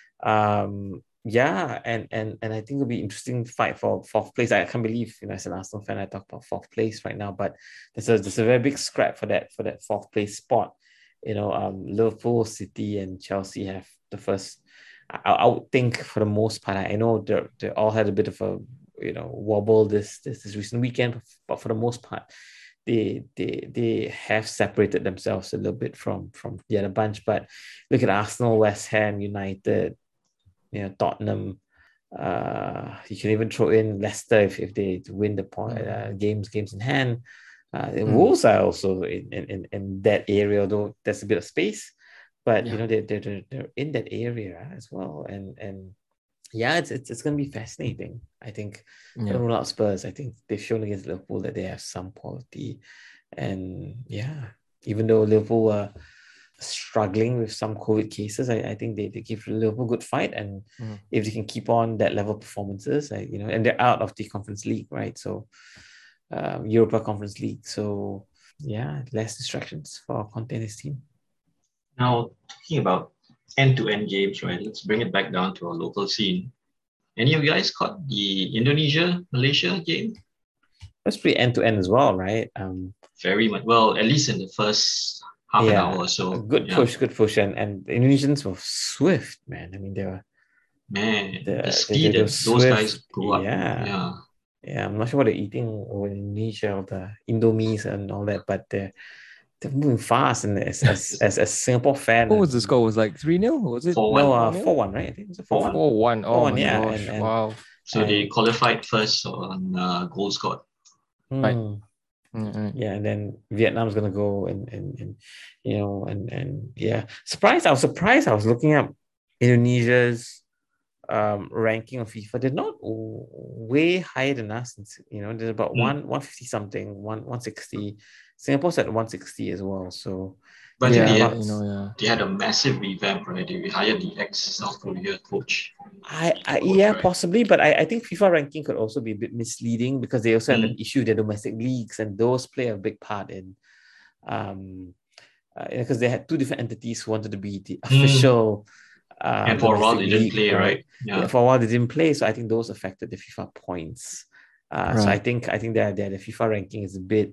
Um, yeah, and and and I think it'll be interesting fight for fourth place. I can't believe, you know, as an Arsenal fan, I talk about fourth place right now, but there's a there's a very big scrap for that for that fourth place spot. you know, um, Liverpool, City, and Chelsea have the first. I, I would think for the most part, I know they they all had a bit of a you know wobble this this, this recent weekend, but for the most part, they they they have separated themselves a little bit from from the other bunch. But look at Arsenal, West Ham United, you know, Tottenham. Uh, you can even throw in Leicester if, if they win the point uh, games games in hand. Uh, Mm. Wolves are also in, in in that area, although there's a bit of space, but Yeah. you know they they're, they're they're in that area as well. And and yeah, it's it's, it's going to be fascinating. I think Yeah. don't rule out Spurs. I think they've shown against Liverpool that they have some quality, and yeah, even though Liverpool are struggling with some COVID cases, I, I think they, they give Liverpool a good fight, and Mm. if they can keep on that level of performances, I, you know, and they're out of the Conference League, right? So, um, Europa Conference League. So, yeah, less distractions for Conte and his team. Now, talking about end-to-end games, right? Let's bring it back down to our local scene. Any of you guys caught the Indonesia-Malaysia game? It was pretty end to end as well, right? Um, Very much. Well, at least in the first half an yeah, hour or a so. good Yeah. push, good push, and and the Indonesians were swift, man. I mean, they were Man, the, the they, speed they were that those guys swift. go up. Yeah, Yeah. yeah. I'm not sure what they're eating over in Indonesia, or the Indomies and all that, but they're they're moving fast. And as as as a Singapore fan, What was the and- score? Was like three nil? Was it? four No, one. uh, four nil? four one, right? I think it was a four one. four one. Oh four one, my yeah, gosh. and- and- wow. So they And- qualified first on uh, goal scored. Right. Hmm. Mm-mm. Yeah, and then Vietnam's gonna go and and, and you know and and yeah, surprised. I was surprised. I was looking up Indonesia's um ranking of FIFA. They're not w- way higher than us. It's, you know, there's about Mm. one one fifty something, one one sixty. Singapore's at one sixty as well. So But I Yeah, think they but, had, you know, yeah. they had a massive revamp, right? They hired the ex-South Korea coach. I, I Coach, yeah, right? possibly, but I, I think FIFA ranking could also be a bit misleading because they also have an Mm. issue with their domestic leagues, and those play a big part in um uh, because they had two different entities who wanted to be the official uh, And for a while they domestic didn't league, play, right? Yeah, Yeah. for a while they didn't play, so I think those affected the FIFA points. Uh, So I Right. think I think that the FIFA ranking is a bit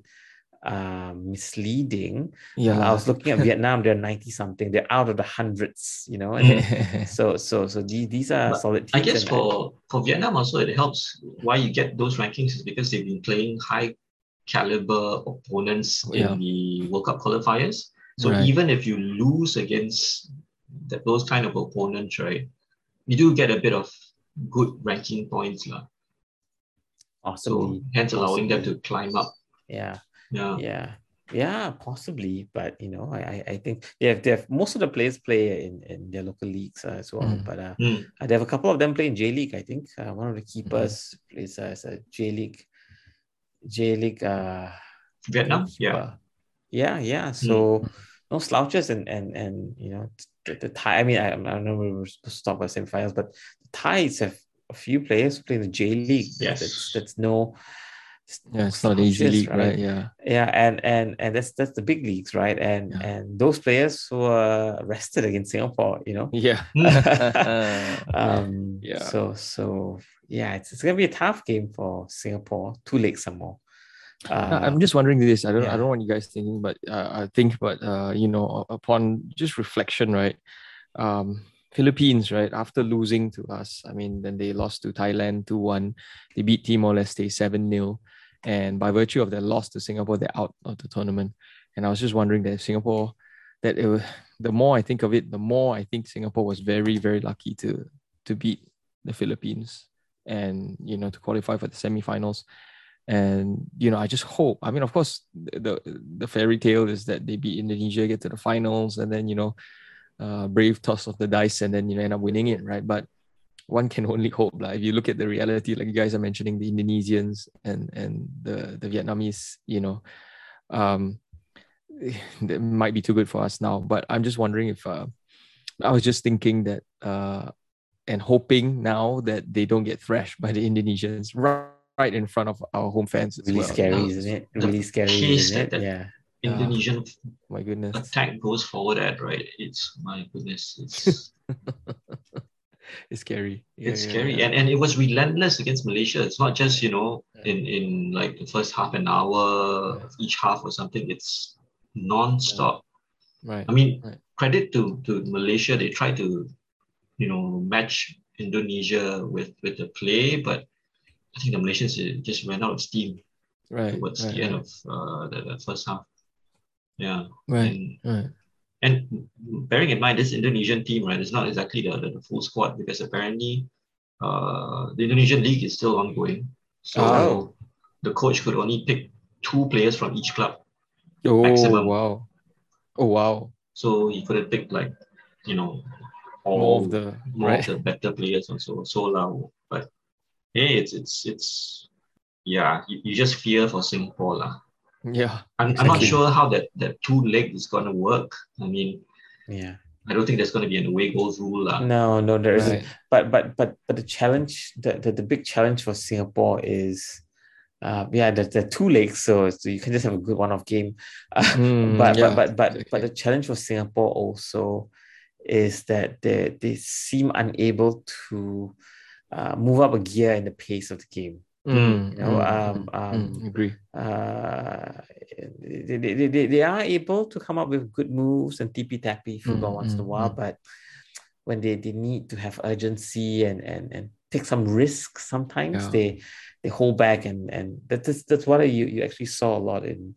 um, misleading. Yeah. Uh, I lah. was looking at Vietnam; they're ninety something. They're out of the hundreds, you know. And then, so so so these these are But solid I teams. guess and for, for Vietnam also it helps why you get those rankings is because they've been playing high caliber opponents Yeah. in the World Cup qualifiers. So Right. even if you lose against that, those kind of opponents, right, you do get a bit of good ranking points. lah. possibly, So hence allowing them possibly. to climb up. yeah. Yeah. Yeah, yeah, possibly, but you know, I I, I think they have, they have most of the players play in, in their local leagues uh, as well. Mm. But uh, Mm. they have a couple of them play in J League. I think uh, one of the keepers plays uh, as a J League, J League. Uh, Vietnam? Yeah. keeper. yeah, yeah. So no slouches, and and and you know the, the Thai. I mean, I, I don't know we were supposed to talk about semifinals, but the Thais have a few players who play in the J League. That- Yes. that's that's no. Yeah, it's not an easy slouches, league, right? Yeah. Yeah, and and and that's that's the big leagues, right? And Yeah. and those players who are rested against Singapore, you know. Yeah. um. Yeah. So so yeah, it's, it's gonna be a tough game for Singapore. Two legs some more. Uh, Uh, I'm just wondering this. I don't. I yeah. don't want you guys thinking, but uh, I think, but uh, you know, upon just reflection, right? Um, Philippines, right? After losing to us, I mean, then they lost to Thailand two one. They beat Timor-Leste seven nil, and by virtue of their loss to Singapore, they're out of the tournament. And I was just wondering that if Singapore, that it was, the more I think of it, the more I think Singapore was very, very lucky to to beat the Philippines and you know to qualify for the semifinals. And you know, I just hope. I mean, of course, the the fairy tale is that they beat Indonesia, get to the finals, and then you know, uh, brave toss of the dice, and then you know end up winning it, right? But one can only hope. Like if you look at the reality, like you guys are mentioning, the Indonesians and and the the Vietnamese, you know, um, it might be too good for us now. But I'm just wondering if uh, I was just thinking that uh, and hoping now that they don't get thrashed by the Indonesians right. right in front of our home fans as really well. scary, Yeah. isn't it? The Really scary, pace isn't it? that- that- Yeah. Indonesian My goodness. attack goes forward at, right? It's my goodness. It's It's scary. Yeah, it's yeah, scary. yeah. And and it was relentless against Malaysia. It's not just, you know, Yeah. in, in like the first half an hour of each half or something. It's non-stop. Right. I mean, right. credit to, to Malaysia, they try to, you know, match Indonesia with, with the play, but I think the Malaysians just ran out of steam Right. towards right, the end right. of uh, the, the first half. Yeah. Right. And Right. and bearing in mind this Indonesian team, right, it's not exactly the, the, the full squad because apparently uh, the Indonesian league is still ongoing. So Oh. the coach could only pick two players from each club Oh maximum. wow. Oh wow. So he couldn't pick like, you know, all More of the more right. of the better players also. So low. But hey, it's it's it's yeah, you, you just fear for Singapore lah. Yeah. I'm I'm not Exactly. sure how that that two leg is gonna work. I mean, Yeah. I don't think there's gonna be an away goals rule lah. No, no, there isn't. Right. But but but but the challenge, the the, the big challenge for Singapore is, uh, yeah, there, there are two legs, so, so you can just have a good one-off game. Uh, Mm, but, yeah, but but but exactly. but the challenge for Singapore also is that they they seem unable to uh, move up a gear in the pace of the game. Mm, You know, mm, um, mm, um, mm, agree. uh, they, they, they, they are able to come up with good moves and tippy-tappy football Mm, once in a mm, while, mm. but when they, they need to have urgency and and and take some risks, sometimes Yeah. they they hold back, and and that's that's what you you actually saw a lot in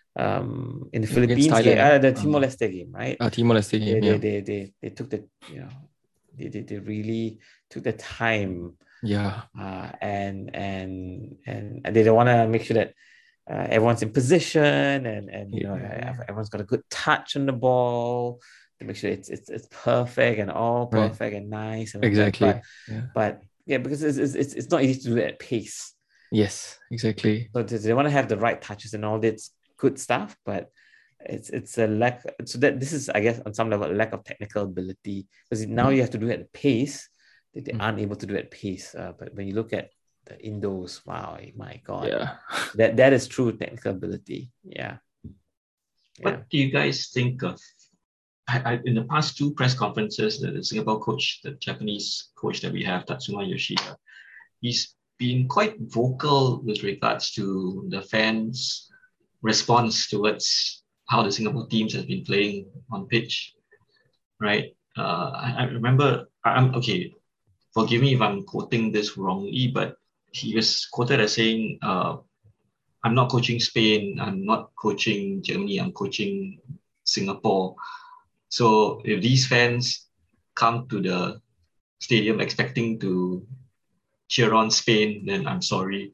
um in the Against Philippines game, Thailand, uh, the uh, Timor-Leste game, right? uh, Timor-Leste They game, they, yeah. they they they took the you know they they, they really took the time, Yeah. uh, and and and they don't want to make sure that uh, everyone's in position, and and you know Yeah, yeah. everyone's got a good touch on the ball to make sure it's it's, it's perfect and all Right. perfect and nice and all that. Exactly. But Yeah. but yeah, because it's, it's it's not easy to do it at pace. Yes, exactly. So they, they want to have the right touches and all this good stuff, but it's it's a lack. So that this is, I guess, on some level, a lack of technical ability, because now Mm. you have to do it at pace that they Mm. aren't able to do it at pace. Uh, but when you look at the Indos, wow, my God, Yeah. that that is true technical ability. Yeah. Yeah. What do you guys think of? I, I, in the past two press conferences, the, the Singapore coach, the Japanese coach that we have, Tatsuma Yoshida, he's been quite vocal with regards to the fans' response towards how the Singapore teams has been playing on pitch, right? Uh, I, I remember, I'm okay. Forgive me if I'm quoting this wrongly, but he was quoted as saying, uh, "I'm not coaching Spain. I'm not coaching Germany. I'm coaching Singapore. So if these fans come to the stadium expecting to cheer on Spain, then I'm sorry."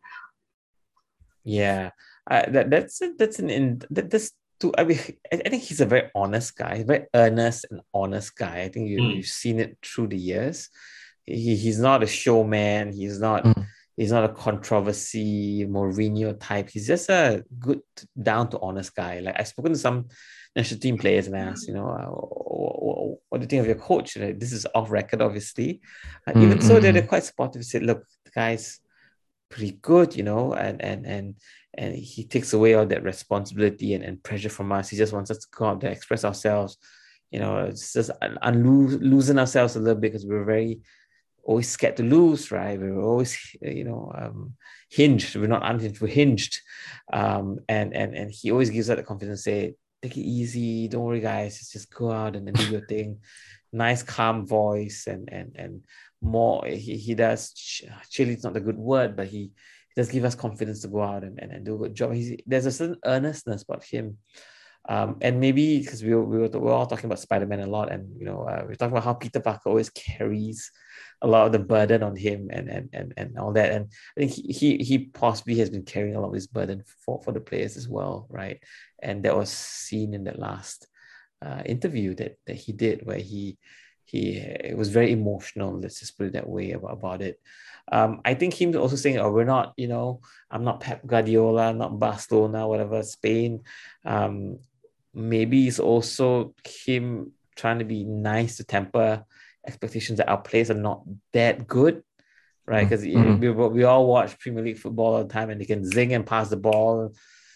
Yeah, uh, that that's that's an in that, that's too. I mean, I, I think he's a very honest guy, very earnest and honest guy. I think you Mm. you've seen it through the years. He he's not a showman. He's not Mm. he's not a controversy Mourinho type. He's just a good, down to honest guy. Like, I've spoken to some national team players and asked, you know, uh, what, what do you think of your coach? You know, this is off record, obviously. Uh, Mm, even so, mm, they're, they're mm. quite supportive. Said, look, the guy's pretty good, you know, and and and and he takes away all that responsibility and, and pressure from us. He just wants us to go out there, express ourselves, you know, it's just un- unlo- losing ourselves a little bit, because we're very always scared to lose, right? We're always, you know, um, hinged. We're not unhinged, we're hinged. Um, and and and he always gives us the confidence, say, take it easy, don't worry, guys, just go out and, and do your thing. Nice, calm voice, and and and more. He, he does. Chilly is not a good word, but he, he does give us confidence to go out and, and, and do a good job. He's, there's a certain earnestness about him. Um, and maybe because we were, we, were, we were all talking about Spider-Man a lot, and you know, uh, we we're talking about how Peter Parker always carries a lot of the burden on him, and and and, and all that. And I think he, he he possibly has been carrying a lot of this burden for, for the players as well, right? And that was seen in the last uh, interview that that he did, where he he it was very emotional. Let's just put it that way about, about it. Um, I think him also saying, "Oh, we're not, you know, I'm not Pep Guardiola, not Barcelona, whatever, Spain." Um, maybe it's also him trying to be nice to temper expectations that our players are not that good, right? Because Mm. we, we all watch Premier League football all the time, and they can zing and pass the ball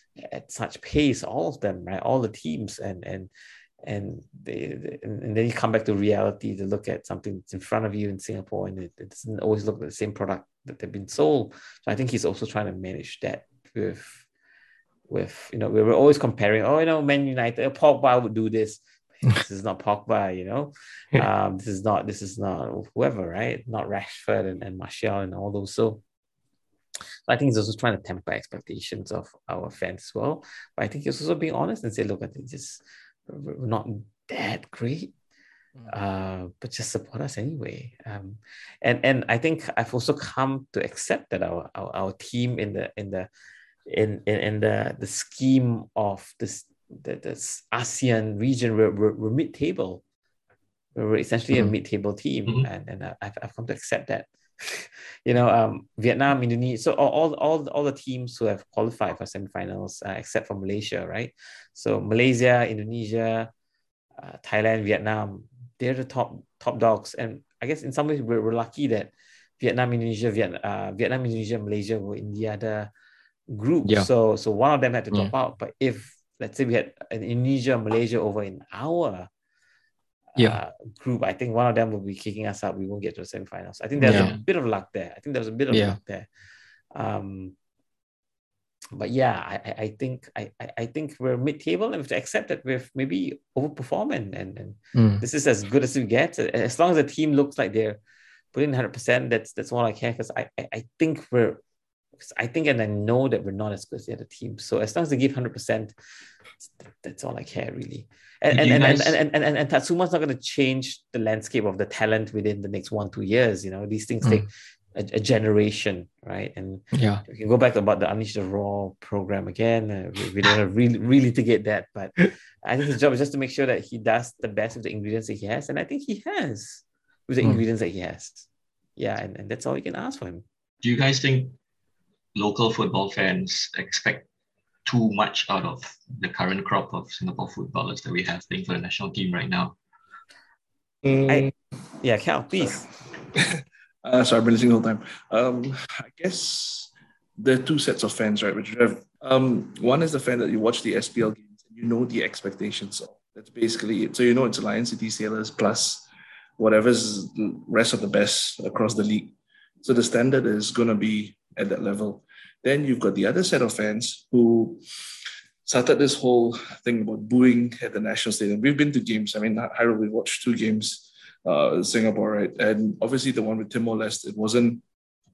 at such pace, all of them, right? All the teams, and and and they, and then you come back to reality to look at something that's in front of you in Singapore, and it, it doesn't always look like the same product that they've been sold. So I think he's also trying to manage that with with, you know, we were always comparing, oh, you know, Man United, Pogba would do this. This is not Pogba, you know. Um, this is not this is not whoever, right? Not Rashford and, and Martial and all those. So I think he's also trying to temper expectations of our fans as well. But I think he's also being honest and say, look, I think just we're not that great. Uh, but just support us anyway. Um, and and I think I've also come to accept that our our, our team in the in the in in, in the the scheme of this the this ASEAN region, we're, we're, we're mid-table. We're essentially mm-hmm. a mid-table team, mm-hmm. and and I've I've come to accept that. You know, um, Vietnam, Indonesia, so all all all the teams who have qualified for semifinals, uh, except for Malaysia, right? So Malaysia, Indonesia, uh, Thailand, Vietnam, they're the top top dogs, and I guess in some ways we're, we're lucky that Vietnam, Indonesia, Viet, uh, Vietnam, Indonesia, Malaysia were in the other group. Yeah. So so one of them had to drop yeah. out. But if let's say we had an Indonesia, Malaysia over in our yeah. uh, group, I think one of them will be kicking us out. We won't get to the semifinals. I think there's yeah. a bit of luck there. I think there's a bit of yeah. luck there. Um, but yeah, I, I think I, I think we're mid-table, and we have to accept that we've maybe overperformed, and, and, and mm. this is as good as we get. As long as the team looks like they're putting one hundred percent, that's that's all I care, because I, I I think we're I think and I know that we're not as good as the other teams. So as long as they give one hundred percent, that's all I care, really. And and and, guys... and, and, and, and, and Tatsuma's not going to change the landscape of the talent within the next one, two years. You know, these things mm. take a, a generation, right? And yeah, we can go back about the Unleash the Raw program again. Uh, we, we don't have really, really to get that, but I think his job is just to make sure that he does the best with the ingredients that he has. And I think he has with the mm. ingredients that he has. Yeah, and, and that's all you can ask for him. Do you guys think local football fans expect too much out of the current crop of Singapore footballers that we have playing for the national team right now? I, yeah, Cal, please. uh, sorry, I've been listening the whole time. Um, I guess there are two sets of fans, right? Which you have. Um, one is the fan that you watch the S P L games and you know the expectations of. That's basically it. So you know it's Lion City Sailors plus whatever's the rest of the best across the league. So the standard is going to be at that level. Then you've got the other set of fans who started this whole thing about booing at the national stadium. We've been to games. I mean, Harold, we watched two games uh, in Singapore, right? And obviously the one with Timor-Leste, it wasn't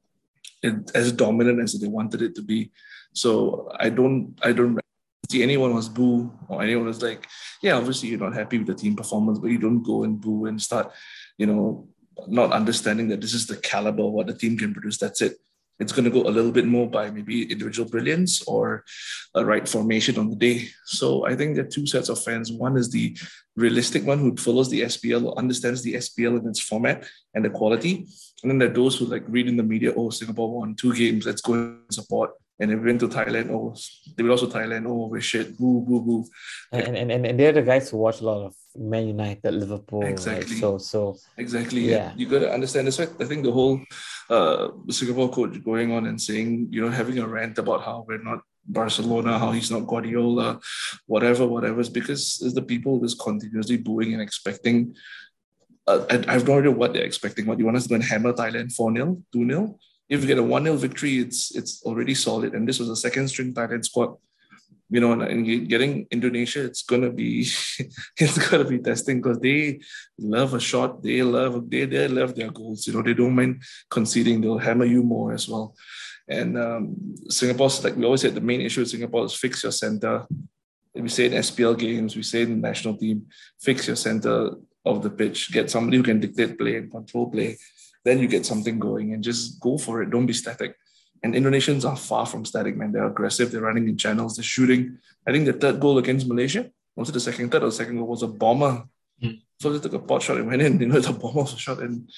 as dominant as they wanted it to be. So I don't, I don't see anyone was boo or anyone was like, yeah, obviously you're not happy with the team performance, but you don't go and boo and start, you know, not understanding that this is the caliber of what the team can produce. That's it. It's going to go a little bit more by maybe individual brilliance or a right formation on the day. So I think there are two sets of fans. One is the realistic one who follows the S P L or understands the S P L and its format and the quality. And then there are those who like read in the media, oh, Singapore won two games, let's go and support. And then we went to Thailand, oh, they were also Thailand, oh, we're shit, boo, boo, boo. And, and, and, and they're the guys who watch a lot of Man United, Liverpool. Exactly. Right? So, so exactly. Yeah. yeah. You got to understand this. I think the whole uh, Singapore coach going on and saying, you know, having a rant about how we're not Barcelona, how he's not Guardiola, whatever, whatever, is because it's the people who's continuously booing and expecting. Uh, I, I have no idea what they're expecting. What, you want us to go and hammer Thailand four nil, two nil? If you get a one nil victory, it's it's already solid. And this was a second string Thailand squad. You know, and getting Indonesia, it's gonna be it's gonna be testing because they love a shot. They love they they love their goals. You know, they don't mind conceding. They'll hammer you more as well. And um, Singapore's, like we always said, the main issue with Singapore is fix your center. We say in S P L games, we say in the national team, fix your center of the pitch. Get somebody who can dictate play and control play. Then you get something going and just go for it. Don't be static. And Indonesians are far from static, man. They're aggressive. They're running in channels. They're shooting. I think the third goal against Malaysia, was it the second, third or second goal, was a bomber. Mm. So they took a pot shot and went in. You know, the bomber was a shot and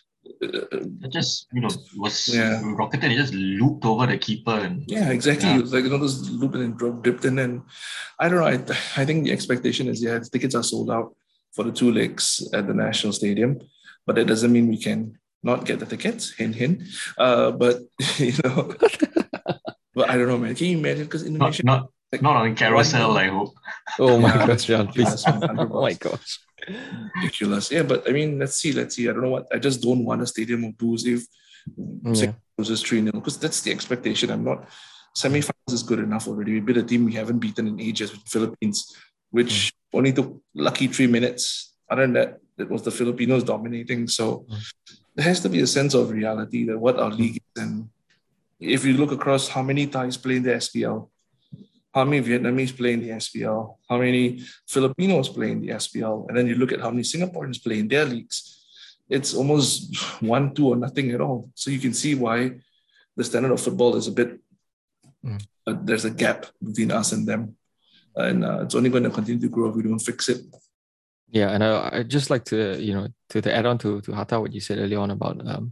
it just, you know, was yeah. rocketed. It just looped over the keeper. And yeah, exactly. Yeah. It was like, you know, those looped and drop, dipped in. And I don't know. I, I think the expectation is, yeah, tickets are sold out for the two legs at the National Stadium, but that doesn't mean we can not get the tickets, hint, hint. Uh, but, you know, but I don't know, man. Can you imagine? Because Indonesia... Not, not, like, not on carousel, I hope. Oh my gosh, John, please. Oh my gosh. Ridiculous. Yeah, but I mean, let's see, let's see. I don't know what... I just don't want a stadium of boos if yeah. loses three nil, because that's the expectation. I'm not... Semi-finals is good enough already. We beat a team we haven't beaten in ages with the Philippines. which mm. only took lucky three minutes. Other than that, it was the Filipinos dominating. So mm. there has to be a sense of reality that what our league is. And if you look across how many Thais play in the S P L, how many Vietnamese play in the S P L, how many Filipinos play in the S P L, and then you look at how many Singaporeans play in their leagues, it's almost one, two, or nothing at all. So you can see why the standard of football is a bit, mm. uh, there's a gap between us and them. And uh, it's only going to continue to grow if we don't fix it. Yeah, and I I just like to, you know, to, to add on to, to Hatta, what you said earlier on about, um,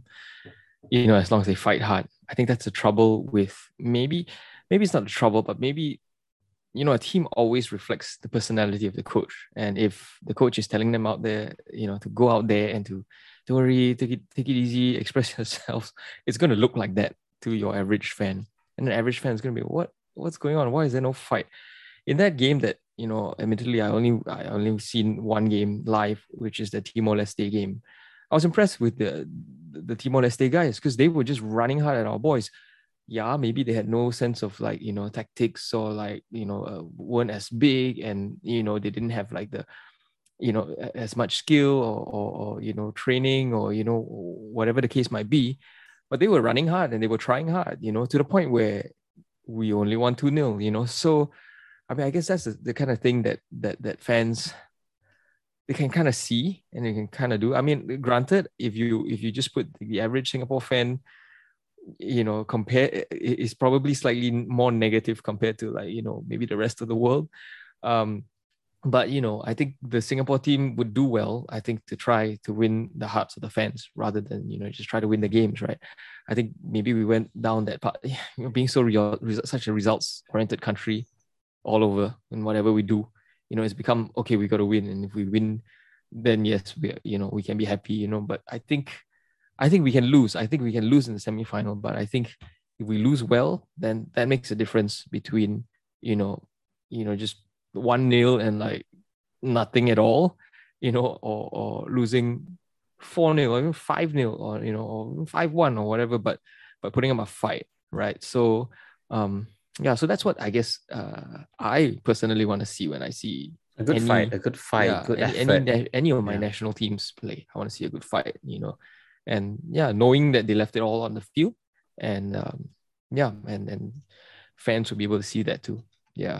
you know, as long as they fight hard. I think that's the trouble with maybe, maybe it's not the trouble, but maybe, you know, a team always reflects the personality of the coach. And if the coach is telling them out there, you know, to go out there and to, don't worry, take it, take it easy, express yourselves, it's going to look like that to your average fan. And the average fan is going to be, what, what's going on? Why is there no fight? In that game that, you know, admittedly, I only, I only seen one game live, which is the Timor-Leste game. I was impressed with the, the Timor-Leste guys because they were just running hard at our boys. Yeah, maybe they had no sense of like, you know, tactics or like, you know, uh, weren't as big and, you know, they didn't have like the, you know, as much skill or, or, or, you know, training or, you know, whatever the case might be. But they were running hard and they were trying hard, you know, to the point where we only won two nil, you know. So, I mean, I guess that's the, the kind of thing that, that, that fans, they can kind of see and they can kind of do. I mean, granted, if you, if you just put the average Singapore fan, you know, compare, is probably slightly more negative compared to like, you know, maybe the rest of the world. Um, but, you know, I think the Singapore team would do well, I think, to try to win the hearts of the fans rather than, you know, just try to win the games, right? I think maybe we went down that part, you know, being so real, such a results-oriented country all over and whatever we do, you know, it's become, okay, we got to win. And if we win, then yes, we, you know, we can be happy, you know, but I think, I think we can lose. I think we can lose in the semi-final, but I think if we lose well, then that makes a difference between, you know, you know, just one nil and like nothing at all, you know, or or losing four nil or even five nil or, you know, or five one or whatever, but but putting up a fight, right? So um yeah, so that's what I guess uh, I personally want to see when I see a good any, fight, a good fight, yeah, good any, effort. any any of my Yeah. national teams play. I want to see a good fight, you know. And yeah, knowing that they left it all on the field, and um, yeah, and and fans will be able to see that too. Yeah,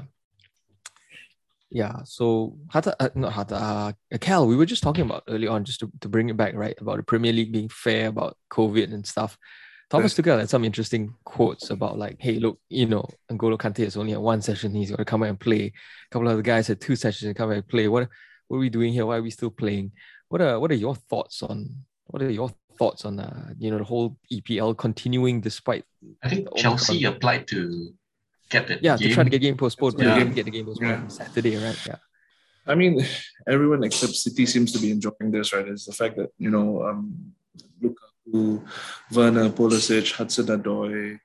yeah. So Hatta, uh, not Hatta, uh, Cal, we were just talking about early on, just to, to bring it back, right, about the Premier League being fair, about COVID and stuff. Thomas Tuchel had some interesting quotes about like, hey, look, you know, N'Golo Kante is only at one session, he's got to come out and play. A couple of the guys had two sessions and come out and play. What what are we doing here? Why are we still playing? What are what are your thoughts on what are your thoughts on uh, you know, the whole E P L continuing despite I think the Chelsea Omicron? applied to get that Yeah, game. to try to get game postponed, but Yeah. they didn't get the game postponed Yeah. on Saturday, right? Yeah. I mean, everyone except City seems to be enjoying this, right? It's the fact that, you know, um, Lukaku, Werner, Pulisic, Hudson-Odoi,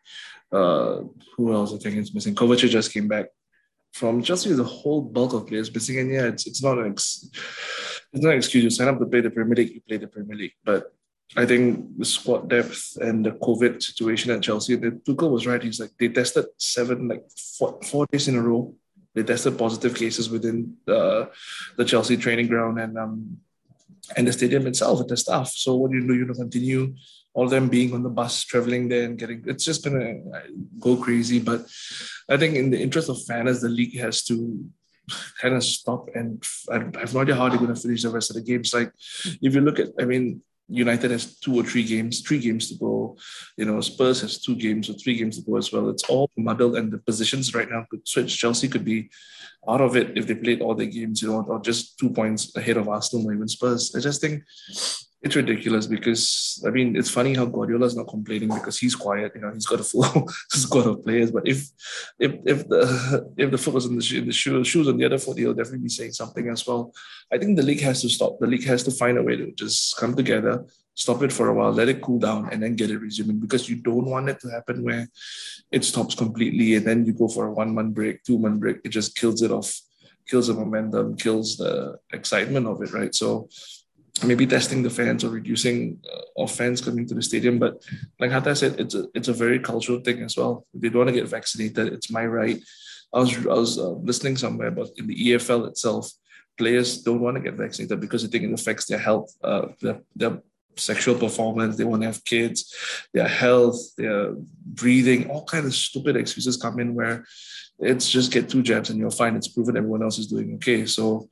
uh, who else I think is missing? Kovacic just came back. From Chelsea, there's a whole bulk of players missing, and yeah, it's it's not an ex- it's not an excuse. You sign up to play the Premier League, you play the Premier League. But I think the squad depth and the COVID situation at Chelsea, the Tuchel was right. He's like, they tested seven, like four, four days in a row. They tested positive cases within the, the Chelsea training ground and um and the stadium itself and the staff. So what do you do? You know, continue all of them being on the bus, traveling there and getting, it's just going to go crazy. But I think in the interest of fairness, the league has to kind of stop, and I have no idea how they're going to finish the rest of the games. Like if you look at, I mean, United has two or three games, three games to go. You know, Spurs has two games or three games to go as well. It's all muddled, and the positions right now could switch. Chelsea could be out of it if they played all their games, you know, or just two points ahead of Arsenal or even Spurs. I just think it's ridiculous because, I mean, it's funny how Guardiola's not complaining because he's quiet, you know, he's got a full squad of players. But if if if the if the foot was in the, in the shoe, shoes on the other foot, he'll definitely be saying something as well. I think the league has to stop. The league has to find a way to just come together, stop it for a while, let it cool down, and then get it resuming, because you don't want it to happen where it stops completely and then you go for a one-month break, two-month break. It just kills it off, kills the momentum, kills the excitement of it, right? So maybe testing the fans or reducing uh, of fans coming to the stadium. But like Hatta said, it's a, it's a very cultural thing as well. If they don't want to get vaccinated, it's my right. I was I was uh, listening somewhere, but in the E F L itself, players don't want to get vaccinated because they think it affects their health, uh, their, their sexual performance. They want to have kids, their health, their breathing, all kinds of stupid excuses come in where it's just get two jabs and you're fine. It's proven everyone else is doing okay. So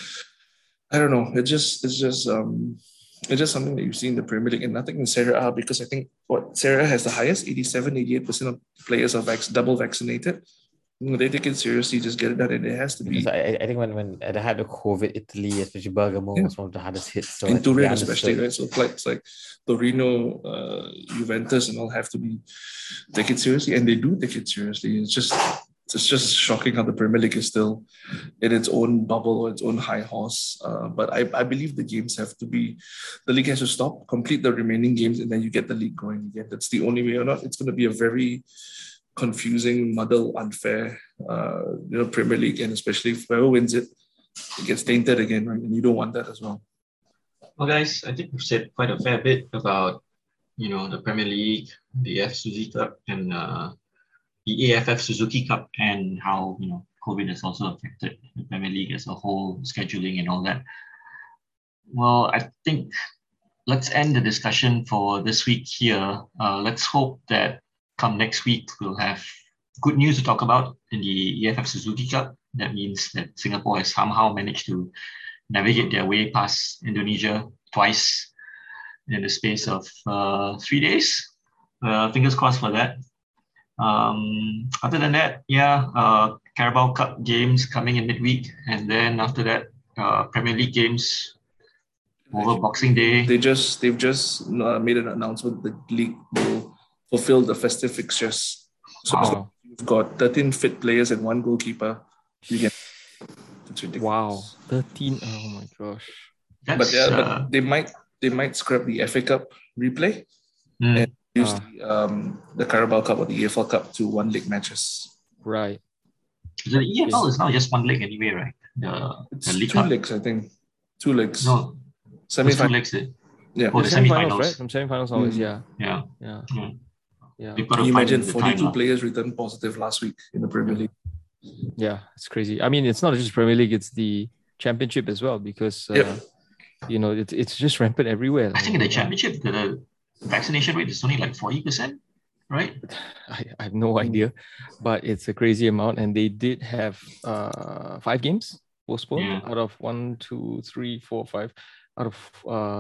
I don't know. It's just it's just um it's just something that you see in the Premier League and nothing in Serie A, because I think what Serie A has the highest, eighty-seven, eighty-eight percent of players are vac- double vaccinated. You know, they take it seriously, just get it done, and it has to be. Because I, I think when, when at the height of COVID, Italy, especially Bergamo, Yeah. was one of the hardest hits. So in I think they Turin especially, understood. right? So it's like, it's like Torino, uh, Juventus and all have to be take it seriously, and they do take it seriously. It's just it's just shocking how the Premier League is still in its own bubble or its own high horse. Uh, but I, I believe the games have to be, the league has to stop, complete the remaining games, and then you get the league going again. That's the only way or not. It's going to be a very confusing, muddle, unfair, uh, you know, Premier League, and especially if whoever wins it, it gets tainted again, right? And you don't want that as well. Well, guys, I think we've said quite a fair bit about, you know, the Premier League, the F Suzuki Cup, and uh, the A F F Suzuki Cup, and how, you know, COVID has also affected the Premier League as a whole, scheduling and all that. Well, I think let's end the discussion for this week here. Uh, let's hope that come next week we'll have good news to talk about in the A F F Suzuki Cup. That means that Singapore has somehow managed to navigate their way past Indonesia twice in the space of uh, three days. Uh, fingers crossed for that. Um, other than that, yeah, uh, Carabao Cup games coming in midweek, and then after that, uh, Premier League games over Boxing Day. They just they've just uh, made an announcement that the league will fulfill the festive fixtures. So Wow. you've got thirteen fit players and one goalkeeper. You can. It's ridiculous. Wow. thirteen. Oh my gosh. That's, But, yeah, uh, but they might they might scrap the F A Cup replay mm, and use Ah. the um the Carabao Cup or the E F L Cup to one leg matches. Right. the E F L is now just one leg anyway, right? The, It's the two League Cup. legs, I think. Two legs. No, it's two Semi-final. legs. eh? Yeah. Oh, the Semi-finals, semi-finals. right? From semi-finals onwards, Mm. yeah. Yeah. Yeah. Mm. Yeah. We've got Can to you find imagine the forty-two time, lah. players returned positive last week in the Premier League? Yeah, it's crazy. I mean, it's not just Premier League, it's the Championship as well, because, uh, Yep. you know, it's it's just rampant everywhere. I think in the Like, championship, the vaccination rate is only like forty percent, right? I, I have no idea, but it's a crazy amount. And they did have uh five games postponed Yeah. out of one, two, three, four, five, out of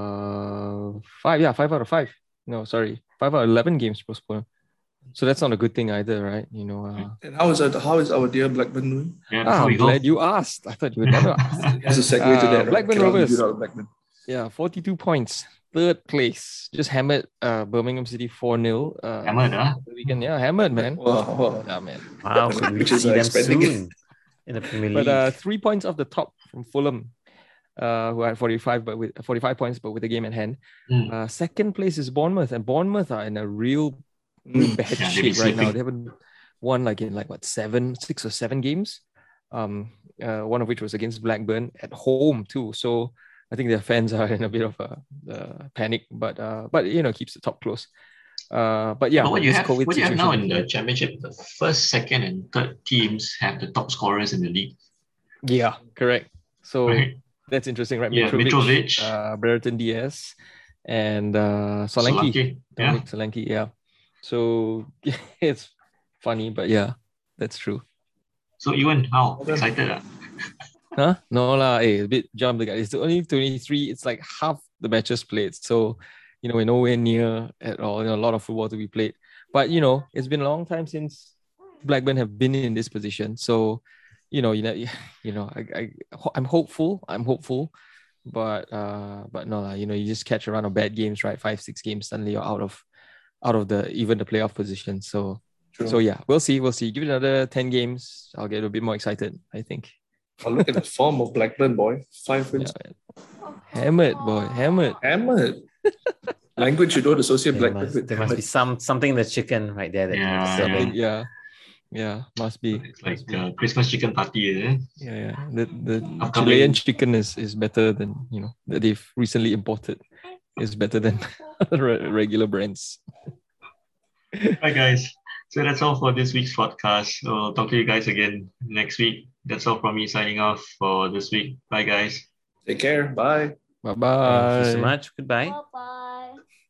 uh five. Yeah, five out of five. No, sorry, five out of eleven games postponed. So that's not a good thing either, right? You know. Uh, And how is that? How is our dear Blackburn doing? Yeah, ah, before I'm we go. glad you asked. I thought you would never ask. As a segue to Uh, that, right? Blackburn Cannot leave Rovers. without Blackburn. Yeah, forty-two points, third place. Just hammered uh Birmingham City four nil. Uh, Hammered, huh? the weekend. Yeah, hammered, man. Wow, wow. Yeah, man. Wow, so we Which is, see uh, them expanding it. soon in the Premier League. But uh, three points off the top from Fulham, uh, who had forty-five, but with forty-five points, but with the game at hand. Mm. Uh, second place is Bournemouth, and Bournemouth are in a real, real Mm. bad Yeah, they've shape been right now. sleeping. They haven't won like in like what seven, six or seven games. Um, uh, one of which was against Blackburn at home too. So I think their fans are in a bit of a uh, panic, but uh, but you know keeps the top close. Uh, but yeah, But what you this have, COVID what you have now in situation- the championship, the first, second, and third teams have the top scorers in the league. yeah, correct. So. Right? That's interesting, right? Yeah, Mitrovic. uh, Brereton Diaz, and uh, Solanke. Solanke, yeah. Dominic Solanke, yeah. So it's funny, but yeah, that's true. So Ewan, how excited? Uh? Huh? No lah, eh, a bit jump the guy. It's only twenty-three. It's like half the matches played. So, you know, we're nowhere near at all. You know, a lot of football to be played. But you know, it's been a long time since Blackburn have been in this position. So, you know, you know, you know, I, I, I'm hopeful. I'm hopeful, but uh, but no, you know, you just catch a run of bad games, right? Five, six games, suddenly you're out of, out of the even the playoff position. So, True. so yeah, we'll see, we'll see. Give it another ten games, I'll get a bit more excited. I think. Oh, look at the form of Blackburn, boy. Five wins. Yeah, hammered, boy, hammered. Hammered. Language you don't associate there Blackburn must, with. there must be some something in the chicken right there. That Yeah, you're serving. Yeah, yeah, must be. It's like uh, Christmas chicken party, eh? Yeah, yeah. The the Upcoming- Chilean chicken is, is better than you know that they've recently imported. Is better than re- regular brands. Right, guys. So that's all for this week's podcast. We'll talk to you guys again next week. That's all from me signing off for this week. Bye, guys. Take care. Bye. Bye Thank you so bye. much. Goodbye. Bye-bye.